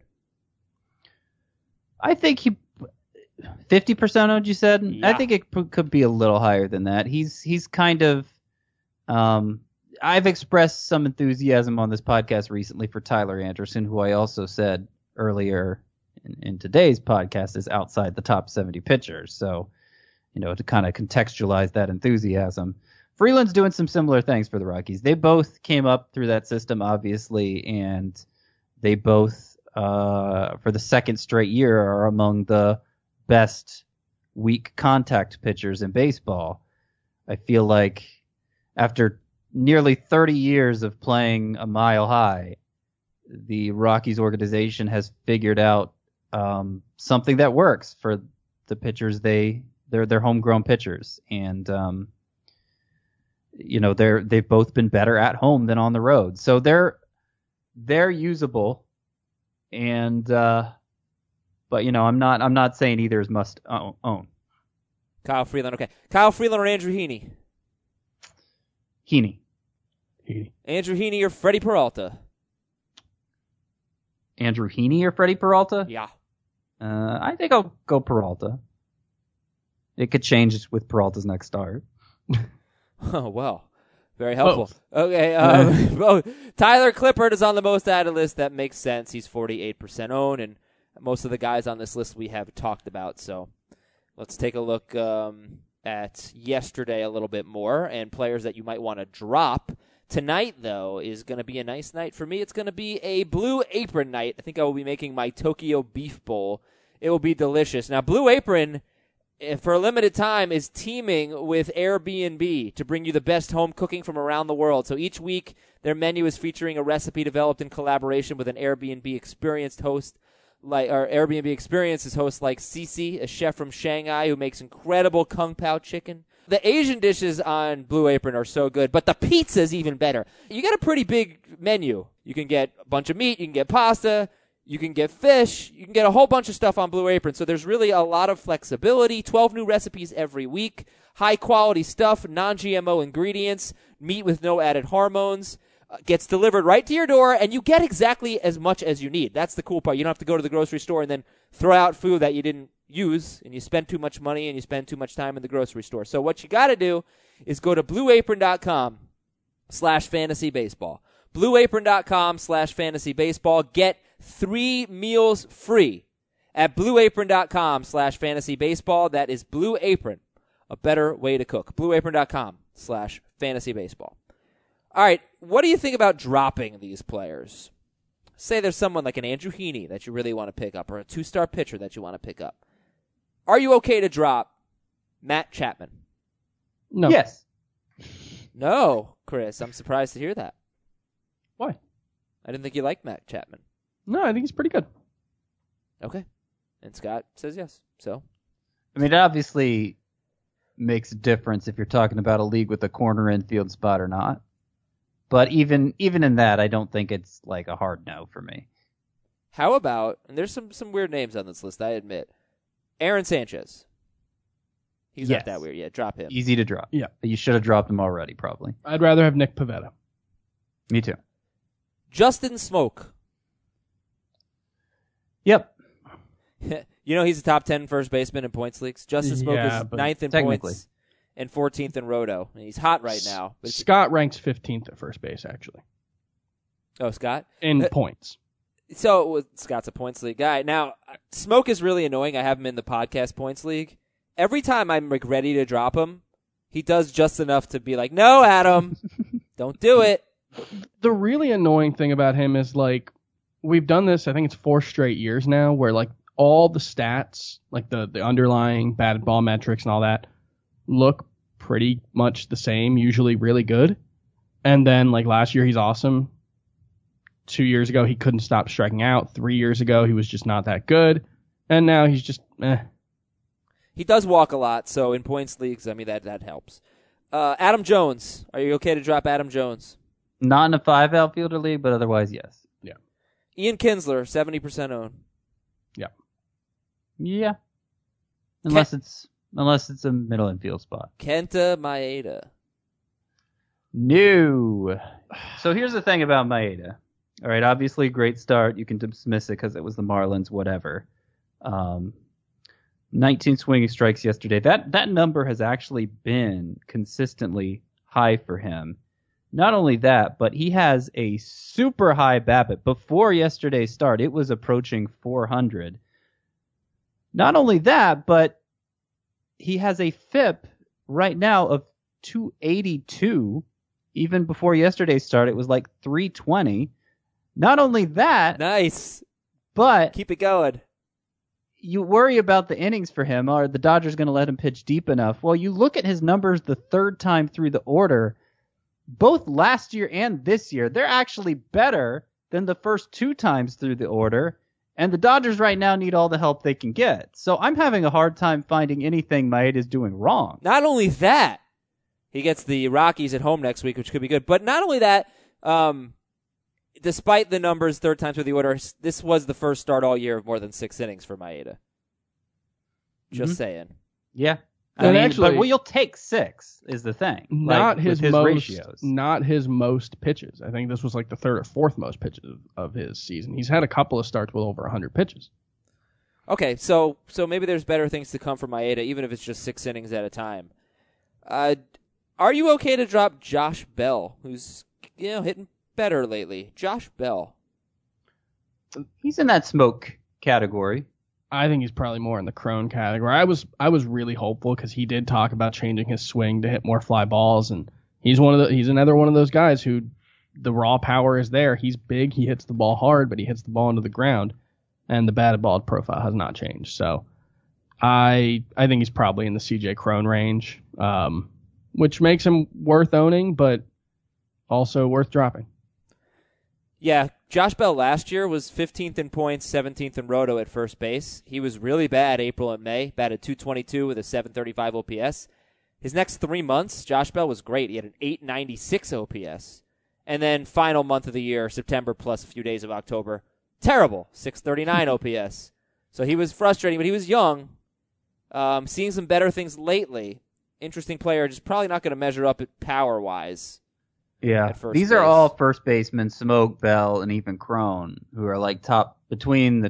I think 50% owned, you said? Yeah. I think it could be a little higher than that. He's kind of, I've expressed some enthusiasm on this podcast recently for Tyler Anderson, who I also said earlier in today's podcast is outside the top 70 pitchers. So, to kind of contextualize that enthusiasm. Freeland's doing some similar things for the Rockies. They both came up through that system, obviously, and they both, for the second straight year, are among the best weak contact pitchers in baseball. I feel like after nearly 30 years of playing a mile high, the Rockies organization has figured out something that works for the pitchers they're homegrown pitchers, and they've both been better at home than on the road, so they're usable. And but I'm not saying either is must own. Kyle Freeland, okay. Kyle Freeland or Andrew Heaney? Heaney. Andrew Heaney or Freddie Peralta? Andrew Heaney or Freddie Peralta? Yeah. I think I'll go Peralta. It could change with Peralta's next start. Oh, well. Very helpful. Okay. Tyler Clippard is on the most added list. That makes sense. He's 48% owned, and most of the guys on this list we have talked about. So let's take a look. at yesterday a little bit more and players that you might want to drop. Tonight, though, is going to be a nice night for me. It's going to be a Blue Apron night. I think I will be making my Tokyo Beef Bowl. It will be delicious. Now, Blue Apron, for a limited time, is teaming with Airbnb to bring you the best home cooking from around the world. So each week, their menu is featuring a recipe developed in collaboration with an Airbnb experienced host. Airbnb experiences hosts like Cici, a chef from Shanghai who makes incredible Kung Pao chicken. The Asian dishes on Blue Apron are so good, but the pizza is even better. You get a pretty big menu. You can get a bunch of meat, you can get pasta, you can get fish, you can get a whole bunch of stuff on Blue Apron. So there's really a lot of flexibility, 12 new recipes every week, high-quality stuff, non-GMO ingredients, meat with no added hormones. Gets delivered right to your door, and you get exactly as much as you need. That's the cool part. You don't have to go to the grocery store and then throw out food that you didn't use, and you spend too much money and you spend too much time in the grocery store. So what you got to do is go to blueapron.com/fantasybaseball. blueapron.com/fantasybaseball. Get 3 meals free at blueapron.com/fantasybaseball. That is Blue Apron, a better way to cook. blueapron.com/fantasybaseball. All right, what do you think about dropping these players? Say there's someone like an Andrew Heaney that you really want to pick up, or a 2-star pitcher that you want to pick up. Are you okay to drop Matt Chapman? No. Yes. No, Chris. I'm surprised to hear that. Why? I didn't think you liked Matt Chapman. No, I think he's pretty good. Okay. And Scott says yes. So, I mean, it obviously makes a difference if you're talking about a league with a corner infield spot or not. But even in that, I don't think it's like a hard no for me. how about, and there's some weird names on this list, I admit, Aaron Sanchez. He's Yes. not that weird. Yeah, drop him. Easy to drop. Yeah. You should have dropped him already, probably. I'd rather have Nick Pivetta. Me too. Justin Smoke. Yep. You know he's a top 10 first baseman in points leagues. Justin Smoke Yeah, is but 9th in technically. points and 14th in roto. And he's hot right now. But Scott ranks 15th at first base, actually, oh, Scott? in points. So Scott's a points league guy. Now, Smoke is really annoying. I have him in the podcast points league. Every time I'm like ready to drop him, he does just enough to be like, no, Adam, don't do it. The really annoying thing about him is, like, we've done this, I think it's 4 straight years now, where, like, all the stats, like the underlying batted ball metrics and all that, look pretty much the same, usually really good. And then, like, last year he's awesome. 2 years ago he couldn't stop striking out. 3 years ago he was just not that good. And now he's just He does walk a lot, so in points leagues, I mean, that helps. Adam Jones. Are you okay to drop Adam Jones? Not in a 5 outfielder league, but otherwise, yes. Yeah. Ian Kinsler, 70% owned. Yeah. Unless it's a middle infield spot. Kenta Maeda. No. So here's the thing about Maeda. All right, obviously great start. You can dismiss it because it was the Marlins, whatever. 19 swinging strikes yesterday. That number has actually been consistently high for him. Not only that, but he has a super high BABIP. Before yesterday's start, it was approaching 400. Not only that, but he has a FIP right now of 282. Even before yesterday's start, it was like 320. Not only that, Nice. but Keep it going. you worry about the innings for him. Are the Dodgers going to let him pitch deep enough? Well, you look at his numbers the third time through the order. Both last year and this year, they're actually better than the first 2 times through the order. And the Dodgers right now need all the help they can get. So I'm having a hard time finding anything Maeda is doing wrong. Not only that, he gets the Rockies at home next week, which could be good. But not only that, despite the numbers third time through the order, this was the first start all year of more than 6 innings for Maeda. Just saying. Yeah. And actually- but you'll take 6 is the thing. not Like, his with most ratios. not his most pitches. I think this was like the 3rd or 4th most pitches of his season. He's had a couple of starts with over 100 pitches. Okay, so maybe there's better things to come from Maeda, even if it's just 6 innings at a time. Are you okay to drop Josh Bell, who's hitting better lately? Josh Bell. He's in that smoke category. I think he's probably more in the Crone category. I was really hopeful because he did talk about changing his swing to hit more fly balls, and he's another one of those guys who the raw power is there. He's big, he hits the ball hard, but he hits the ball into the ground, and the batted ball profile has not changed. So I think he's probably in the CJ Crone range, which makes him worth owning, but also worth dropping. Yeah, Josh Bell last year was 15th in points, 17th in roto at first base. He was really bad April and May, batted .222 with a .735 OPS. His next 3 months, Josh Bell was great. He had an .896 OPS. And then final month of the year, September plus a few days of October, terrible, .639 OPS. So he was frustrating, but he was young. Seeing some better things lately. Interesting player, just probably not going to measure up at power-wise. Yeah, these are all first basemen, Smoke, Bell, and even Crone, who are like between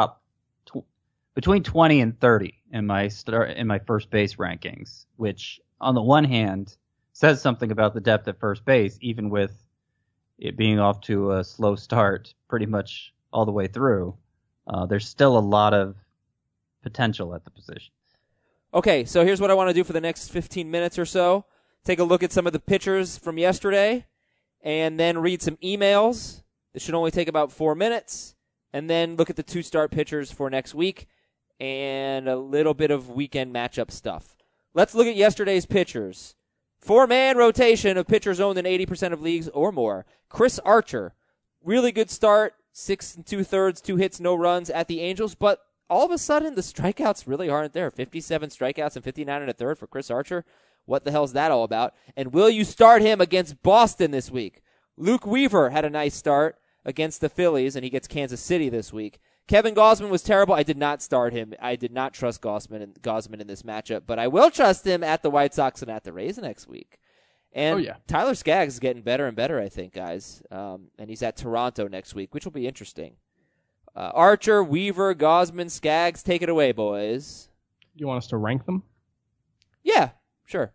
20 and 30 in my first base rankings, which on the one hand says something about the depth at first base, even with it being off to a slow start pretty much all the way through. There's still a lot of potential at the position. Okay, so here's what I want to do for the next 15 minutes or so. Take a look at some of the pitchers from yesterday, and then read some emails. This should only take about 4 minutes. And then look at the 2-start pitchers for next week, and a little bit of weekend matchup stuff. Let's look at yesterday's pitchers. 4-man rotation of pitchers owned in 80% of leagues or more. Chris Archer, really good start, 6 2/3, 2 hits, no runs at the Angels, but all of a sudden the strikeouts really aren't there. 57 strikeouts and 59 1/3 for Chris Archer. What the hell's that all about? And will you start him against Boston this week? Luke Weaver had a nice start against the Phillies, and he gets Kansas City this week. Kevin Gausman was terrible. I did not start him. I did not trust Gausman in this matchup, but I will trust him at the White Sox and at the Rays next week. And Tyler Skaggs is getting better and better, I think, guys. And he's at Toronto next week, which will be interesting. Archer, Weaver, Gausman, Skaggs, take it away, boys. You want us to rank them? Yeah, sure.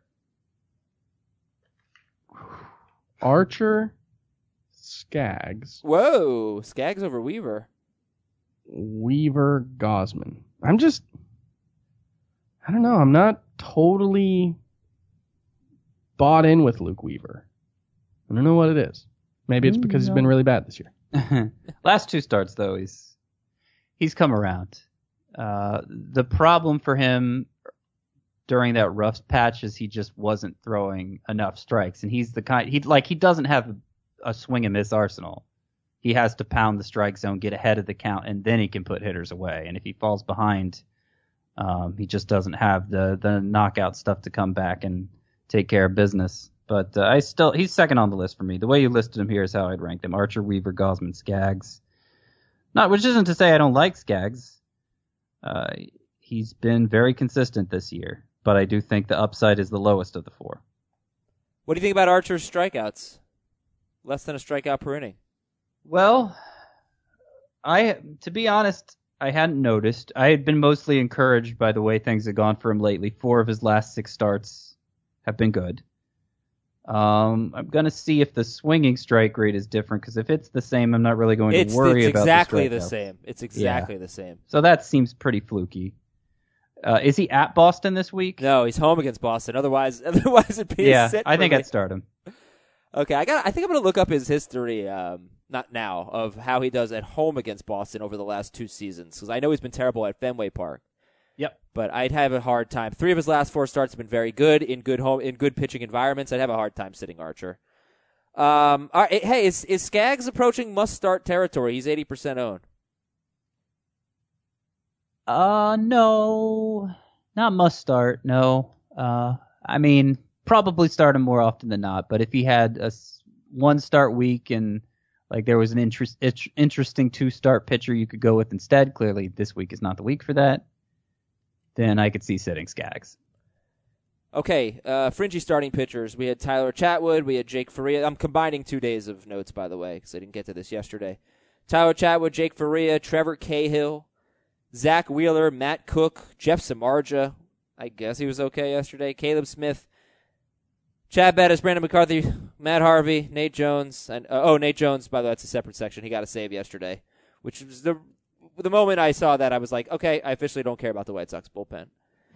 Archer, Skaggs. Whoa, Skaggs over Weaver. Weaver, Gausman. I don't know. I'm not totally bought in with Luke Weaver. I don't know what it is. Maybe it's because he's been really bad this year. Last 2 starts, though, he's come around. The problem for him during that rough patch is he just wasn't throwing enough strikes, and he's the kind he doesn't have a swing and miss arsenal. He has to pound the strike zone, get ahead of the count, and then he can put hitters away. And if he falls behind, he just doesn't have the knockout stuff to come back and take care of business. But he's second on the list for me. The way you listed him here is how I'd rank him: Archer, Weaver, Gausman, Skaggs. Which isn't to say I don't like Skaggs. He's been very consistent this year, but I do think the upside is the lowest of the 4. What do you think about Archer's strikeouts? Less than a strikeout per inning. Well, to be honest, I hadn't noticed. I had been mostly encouraged by the way things had gone for him lately. 4 of his last 6 starts have been good. I'm going to see if the swinging strike rate is different, because if it's the same, I'm not really going to worry about exactly the the same. It's exactly the same. So that seems pretty fluky. Is he at Boston this week? No, he's home against Boston. Otherwise it'd be a sit I think me. I'd start him. Okay, I think I'm going to look up his history, not now, of how he does at home against Boston over the last 2 seasons, because I know he's been terrible at Fenway Park. Yep. But I'd have a hard time. 3 of his last 4 starts have been very good in good pitching environments. I'd have a hard time sitting Archer. All right, hey, is Skaggs approaching must-start territory? He's 80% owned. No, not must start. No. I mean, probably start him more often than not. But if he had a 1-start week and like there was an interesting 2-start pitcher you could go with instead, clearly this week is not the week for that, then I could see sitting Skaggs. Okay, fringy starting pitchers. We had Tyler Chatwood. We had Jake Faria. I'm combining 2 days of notes, by the way, because I didn't get to this yesterday. Tyler Chatwood, Jake Faria, Trevor Cahill, Zach Wheeler, Matt Cook, Jeff Samardzija. I guess he was okay yesterday. Caleb Smith, Chad Bettis, Brandon McCarthy, Matt Harvey, Nate Jones. And Nate Jones, by the way, that's a separate section. He got a save yesterday, which was the moment I saw that, I was like, okay, I officially don't care about the White Sox bullpen.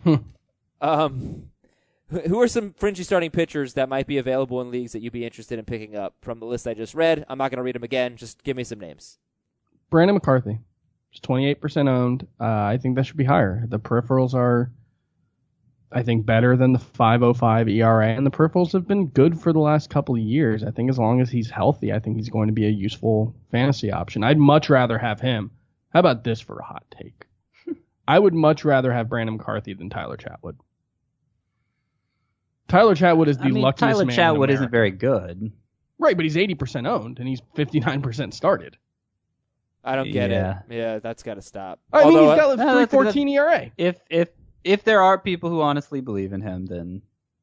Who are some fringy starting pitchers that might be available in leagues that you'd be interested in picking up from the list I just read? I'm not going to read them again. Just give me some names. Brandon McCarthy. It's 28% owned. I think that should be higher. The peripherals are, I think, better than the 5.05 ERA, and the peripherals have been good for the last couple of years. I think as long as he's healthy, I think he's going to be a useful fantasy option. I'd much rather have him. How about this for a hot take? I would much rather have Brandon McCarthy than Tyler Chatwood. Tyler Chatwood is the luckiest Tyler man Chatwood in America. isn't very good. Right, but he's 80% owned, and he's 59% started. I don't get Yeah. it. Yeah, that's got to stop. I mean, Although, he's got a No, that's- 3.14 ERA. If there are people who honestly believe in him, then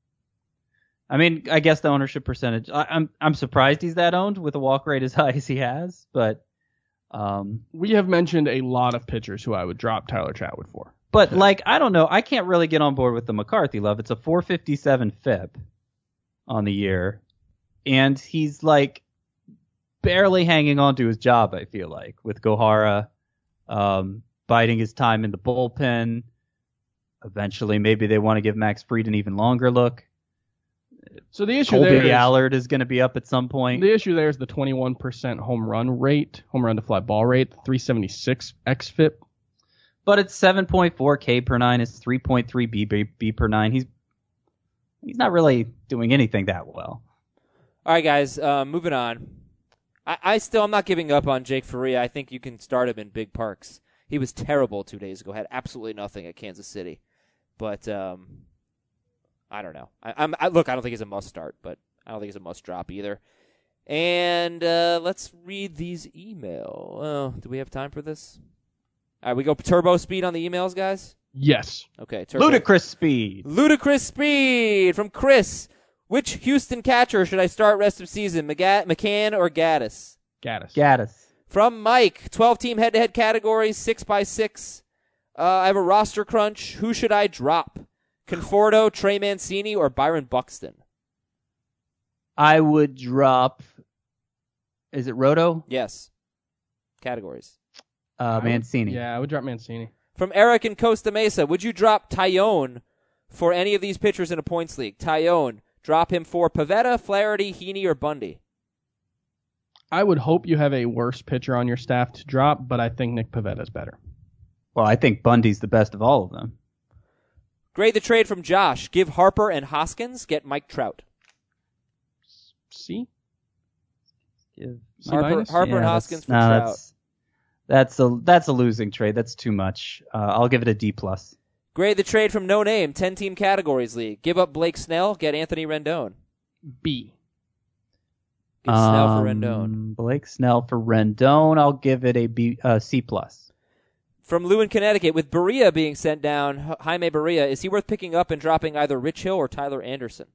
I mean, I guess the ownership percentage. I'm surprised he's that owned with a walk rate as high as he has, but We have mentioned a lot of pitchers who I would drop Tyler Chatwood for. like I don't know, I can't really get on board with the McCarthy love. It's a 4.57 FIP on the year, and he's like barely hanging on to his job. I feel like with Gohara biding his time in the bullpen. Eventually, maybe they want to give Max Fried an even longer look. So the issue there Colby is, Allard is going to be up at some point. the issue there is the 21% home run to fly ball rate, 376 xFIP. But it's 7.4 K per nine. It's 3.3 B per nine. He's not really doing anything that well. all right, guys, moving on. I'm not giving up on Jake Faria. I think you can start him in big parks. He was terrible 2 days ago. Had absolutely nothing at Kansas City. But I don't know. Look, I don't think he's a must start, but I don't think he's a must drop either. And let's read these emails. Do we have time for this? All right, we go turbo speed on the emails, guys? Yes. Okay, turbo. Ludicrous speed. Ludicrous speed from Chris. Which Houston catcher should I start rest of season, McCann or Gaddis? Gaddis. From Mike, 12-team head-to-head categories, 6x6. I have a roster crunch. Who should I drop? Conforto, Trey Mancini, or Byron Buxton? I would drop. Is it Roto? Yes. Categories. Mancini. Yeah, I would drop Mancini. From Eric in Costa Mesa, would you drop Tyone for any of these pitchers in a points league? Tyone, drop him for Pivetta, Flaherty, Heaney, or Bundy? I would hope you have a worse pitcher on your staff to drop, but I think Nick Pavetta's better. Well, I think Bundy's the best of all of them. Grade the trade from Josh. Give Harper and Hoskins. Get Mike Trout. C? Give C Harper minus? and that's- Hoskins for no, Trout. That's a losing trade. That's too much. I'll give it a D+. Grade the trade from No Name. 10-team categories league. Give up Blake Snell. Get Anthony Rendon. B. Give Snell for Rendon. Blake Snell for Rendon. I'll give it a C+. From Lou in Connecticut, with Berea being sent down, Jaime Berea, is he worth picking up and dropping either Rich Hill or Tyler Anderson?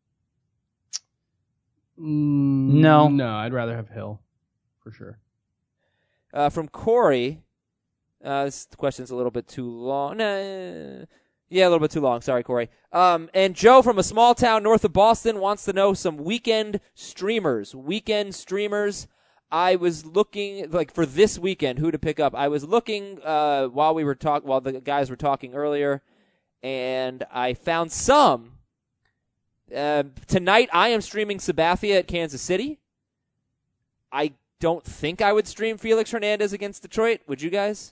No. No, I'd rather have Hill, for sure. From Corey, this question's a little bit too long. Yeah, a little bit too long. Sorry, Corey. And Joe from a small town north of Boston wants to know some weekend streamers. I was looking for this weekend who to pick up. I was looking while the guys were talking earlier, and I found some. Tonight I am streaming Sabathia at Kansas City. I don't think I would stream Felix Hernandez against Detroit. Would you guys?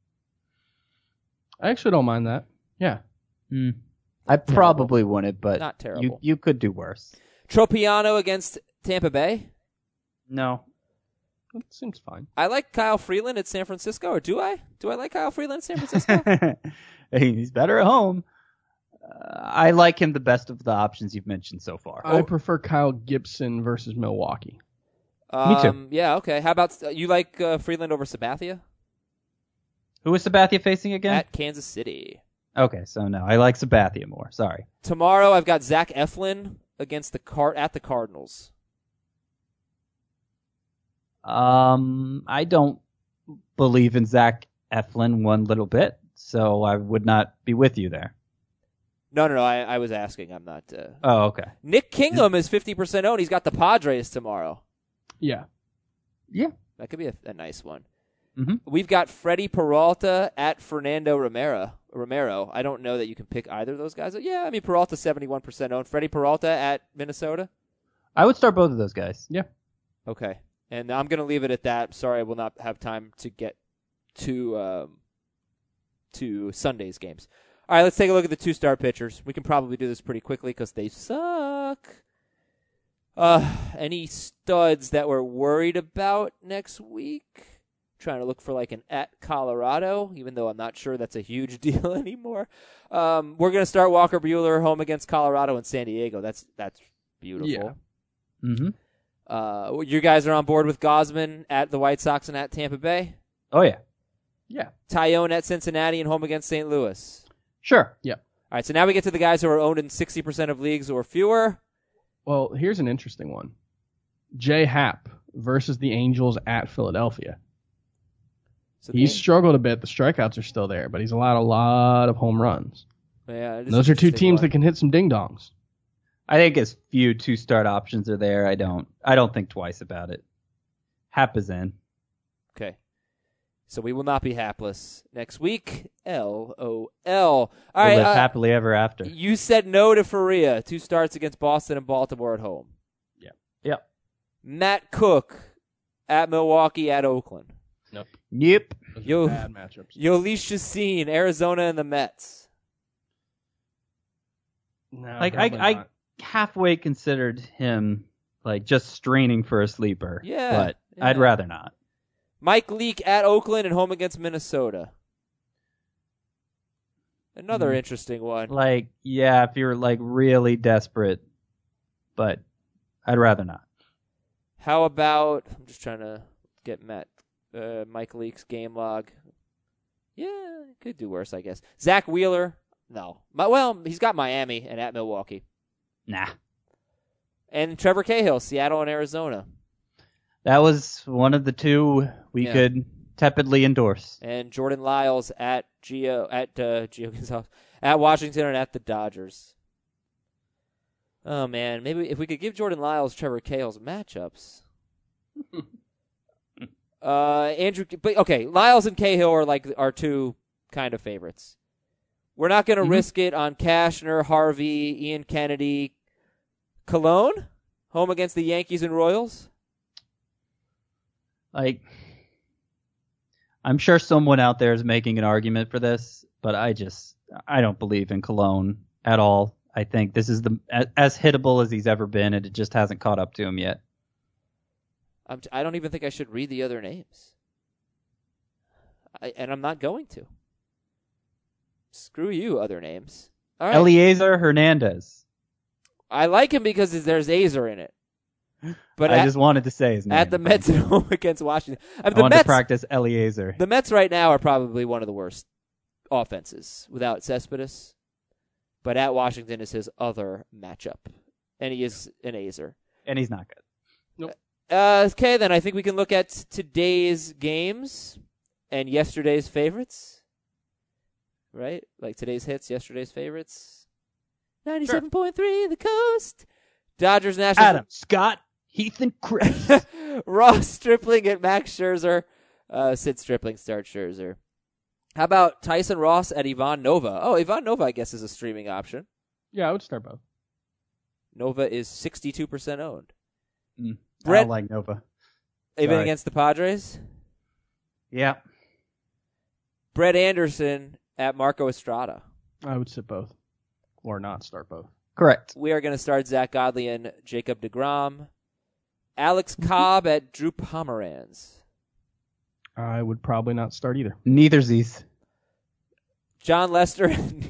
I actually don't mind that. Yeah. I probably wouldn't, but Not terrible. You could do worse. Tropiano against Tampa Bay. No. That seems fine. I like Kyle Freeland at San Francisco, or do I? Do I like Kyle Freeland at San Francisco? He's better at home. I like him the best of the options you've mentioned so far. I prefer Kyle Gibson versus Milwaukee. Me too. Yeah, okay. How about you like Freeland over Sabathia? Who is Sabathia facing again? At Kansas City. Okay, so no, I like Sabathia more. Sorry. Tomorrow I've got Zach Eflin against at the Cardinals. I don't believe in Zach Eflin one little bit, so I would not be with you there. No. I was asking. I'm not. Oh, okay. Nick Kingham is 50% owned. He's got the Padres tomorrow. Yeah. Yeah. That could be a nice one. We've got Freddie Peralta at Fernando Romero. I don't know that you can pick either of those guys. Yeah, I mean, Peralta 71% owned. Freddie Peralta at Minnesota? I would start both of those guys. Yeah. Okay. And I'm going to leave it at that. Sorry, I will not have time to get to Sunday's games. All right, let's take a look at the 2-star pitchers. We can probably do this pretty quickly because they suck. Any studs that we're worried about next week? Trying to look for like an at Colorado, even though I'm not sure that's a huge deal anymore. We're going to start Walker Buehler home against Colorado and San Diego. That's beautiful. Yeah. Mm-hmm. You guys are on board with Gausman at the White Sox and at Tampa Bay? Oh, yeah. Yeah. Tyone at Cincinnati and home against St. Louis? Sure. Yeah. All right, so now we get to the guys who are owned in 60% of leagues or fewer. Well, here's an interesting one. J. Happ versus the Angels at Philadelphia. So He's struggled a bit. The strikeouts are still there, but he's allowed a lot of home runs. Yeah, And those are two teams that can hit some ding-dongs. I think as few 2-start options are there, I don't think twice about it. Hap is in. Okay. So we will not be hapless next week. LOL. All We'll right. live happily ever after. You said no to Faria. 2 starts against Boston and Baltimore at home. Yeah. Yep. Matt Cook at Milwaukee at Oakland. Nope. Yep. Those Yo- are bad matchups. Yoelish Chacin, Arizona and the Mets. No, Like probably I not. halfway considered him like just straining for a sleeper. Yeah, But yeah. I'd rather not. Mike Leake at Oakland and home against Minnesota. Another interesting one. Like, yeah, if you're like really desperate, but I'd rather not. How about, I'm just trying to get Mike Leake's game log. Yeah, could do worse, I guess. Zach Wheeler, no. Well, he's got Miami and at Milwaukee. Nah. And Trevor Cahill, Seattle and Arizona. That was one of the two we Yeah. could tepidly endorse. And Jordan Lyles at Gio Gonzalez, at Washington and at the Dodgers. Oh, man. Maybe if we could give Jordan Lyles Trevor Cahill's matchups. Okay, Lyles and Cahill are like our two kind of favorites. We're not going to risk it on Cashner, Harvey, Ian Kennedy. Cologne, home against the Yankees and Royals. Like, I'm sure someone out there is making an argument for this, but I don't believe in Cologne at all. I think this is as hittable as he's ever been, and it just hasn't caught up to him yet. I don't even think I should read the other names. And I'm not going to. Screw you, other names. All right. Eliezer Hernandez. I like him because there's Azer in it. But I just wanted to say his name. at the Mets at home against Washington. I mean, I wanted to practice Eliezer. The Mets right now are probably one of the worst offenses without Cespedes. But at Washington is his other matchup. And he is an Azer. And he's not good. Okay, then I think we can look at today's games and yesterday's favorites. Right? Like today's hits, yesterday's favorites. 97.3 The Coast. Dodgers Nationals. Adam Scott, Heath, and Chris. Ross Stripling at Max Scherzer. Sid Stripling starts Scherzer. How about Tyson Ross at Ivan Nova? Oh, Ivan Nova, I guess, is a streaming option. Yeah, I would start both. Nova is 62% owned. I Brett, don't like Nova. even Sorry. against the Padres. Yeah. Brett Anderson at Marco Estrada. I would sit both. Or not start both. Correct. We are going to start Zach Godley and Jacob deGrom. Alex Cobb at Drew Pomeranz. I would probably not start either. Neither's these. John Lester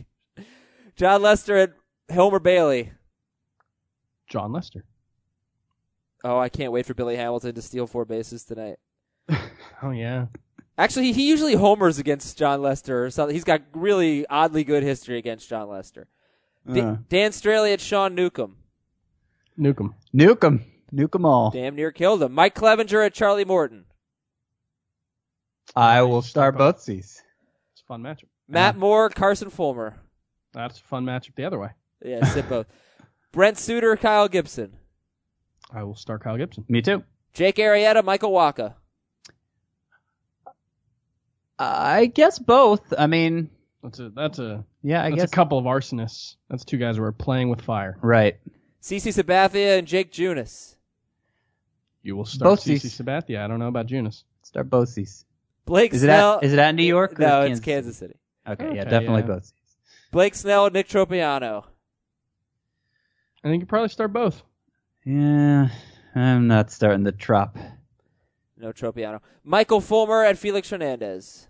at Homer Bailey. John Lester. Oh, I can't wait for Billy Hamilton to steal 4 bases tonight. Oh, yeah. Actually, he usually homers against John Lester or something. He's got really oddly good history against John Lester. Dan Straley at Sean Newcomb. Nuke him. Nuke 'em. Nuke 'em all. Damn near killed him. Mike Clevenger at Charlie Morton. I will start both these. It's a fun matchup. Matt Moore, Carson Fulmer. That's a fun matchup the other way. Yeah, sit both. Brent Suter, Kyle Gibson. I will start Kyle Gibson. Me too. Jake Arrieta, Michael Wacha. I guess both. I mean, That's a yeah, I that's guess. a couple of arsonists. That's two guys who are playing with fire. Right. CeCe Sabathia and Jake Junis. You will start Both CeCe these- Sabathia. I don't know about Junis. Start Bosies. Blake Is it Snell. at New York? Or No, Kansas it's Kansas City. Okay, yeah, Okay, definitely yeah. Bosies. Blake Snell, Nick Tropiano. I think you probably start both. Yeah, I'm not starting the Trop. No Tropiano. Michael Fulmer and Felix Hernandez.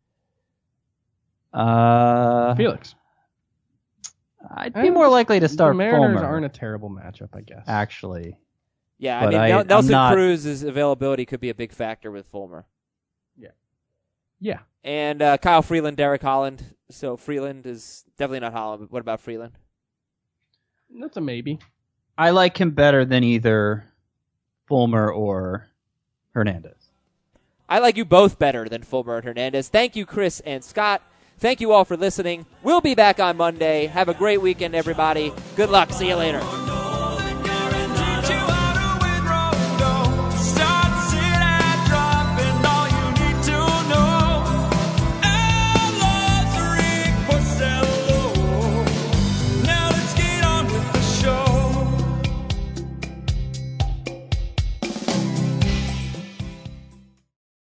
Felix. I'd be more likely to start The Mariners Fulmer. aren't a terrible matchup, I guess. Actually. Yeah, I But mean, I'm Nelson not- Cruz's availability could be a big factor with Fulmer. Yeah. And Kyle Freeland, Derek Holland. So Freeland is definitely not Holland, but what about Freeland? That's a maybe. I like him better than either Fulmer or Hernandez. I like you both better than Fulmer and Hernandez. Thank you, Chris and Scott. Thank you all for listening. We'll be back on Monday. Have a great weekend, everybody. Good luck. See you later.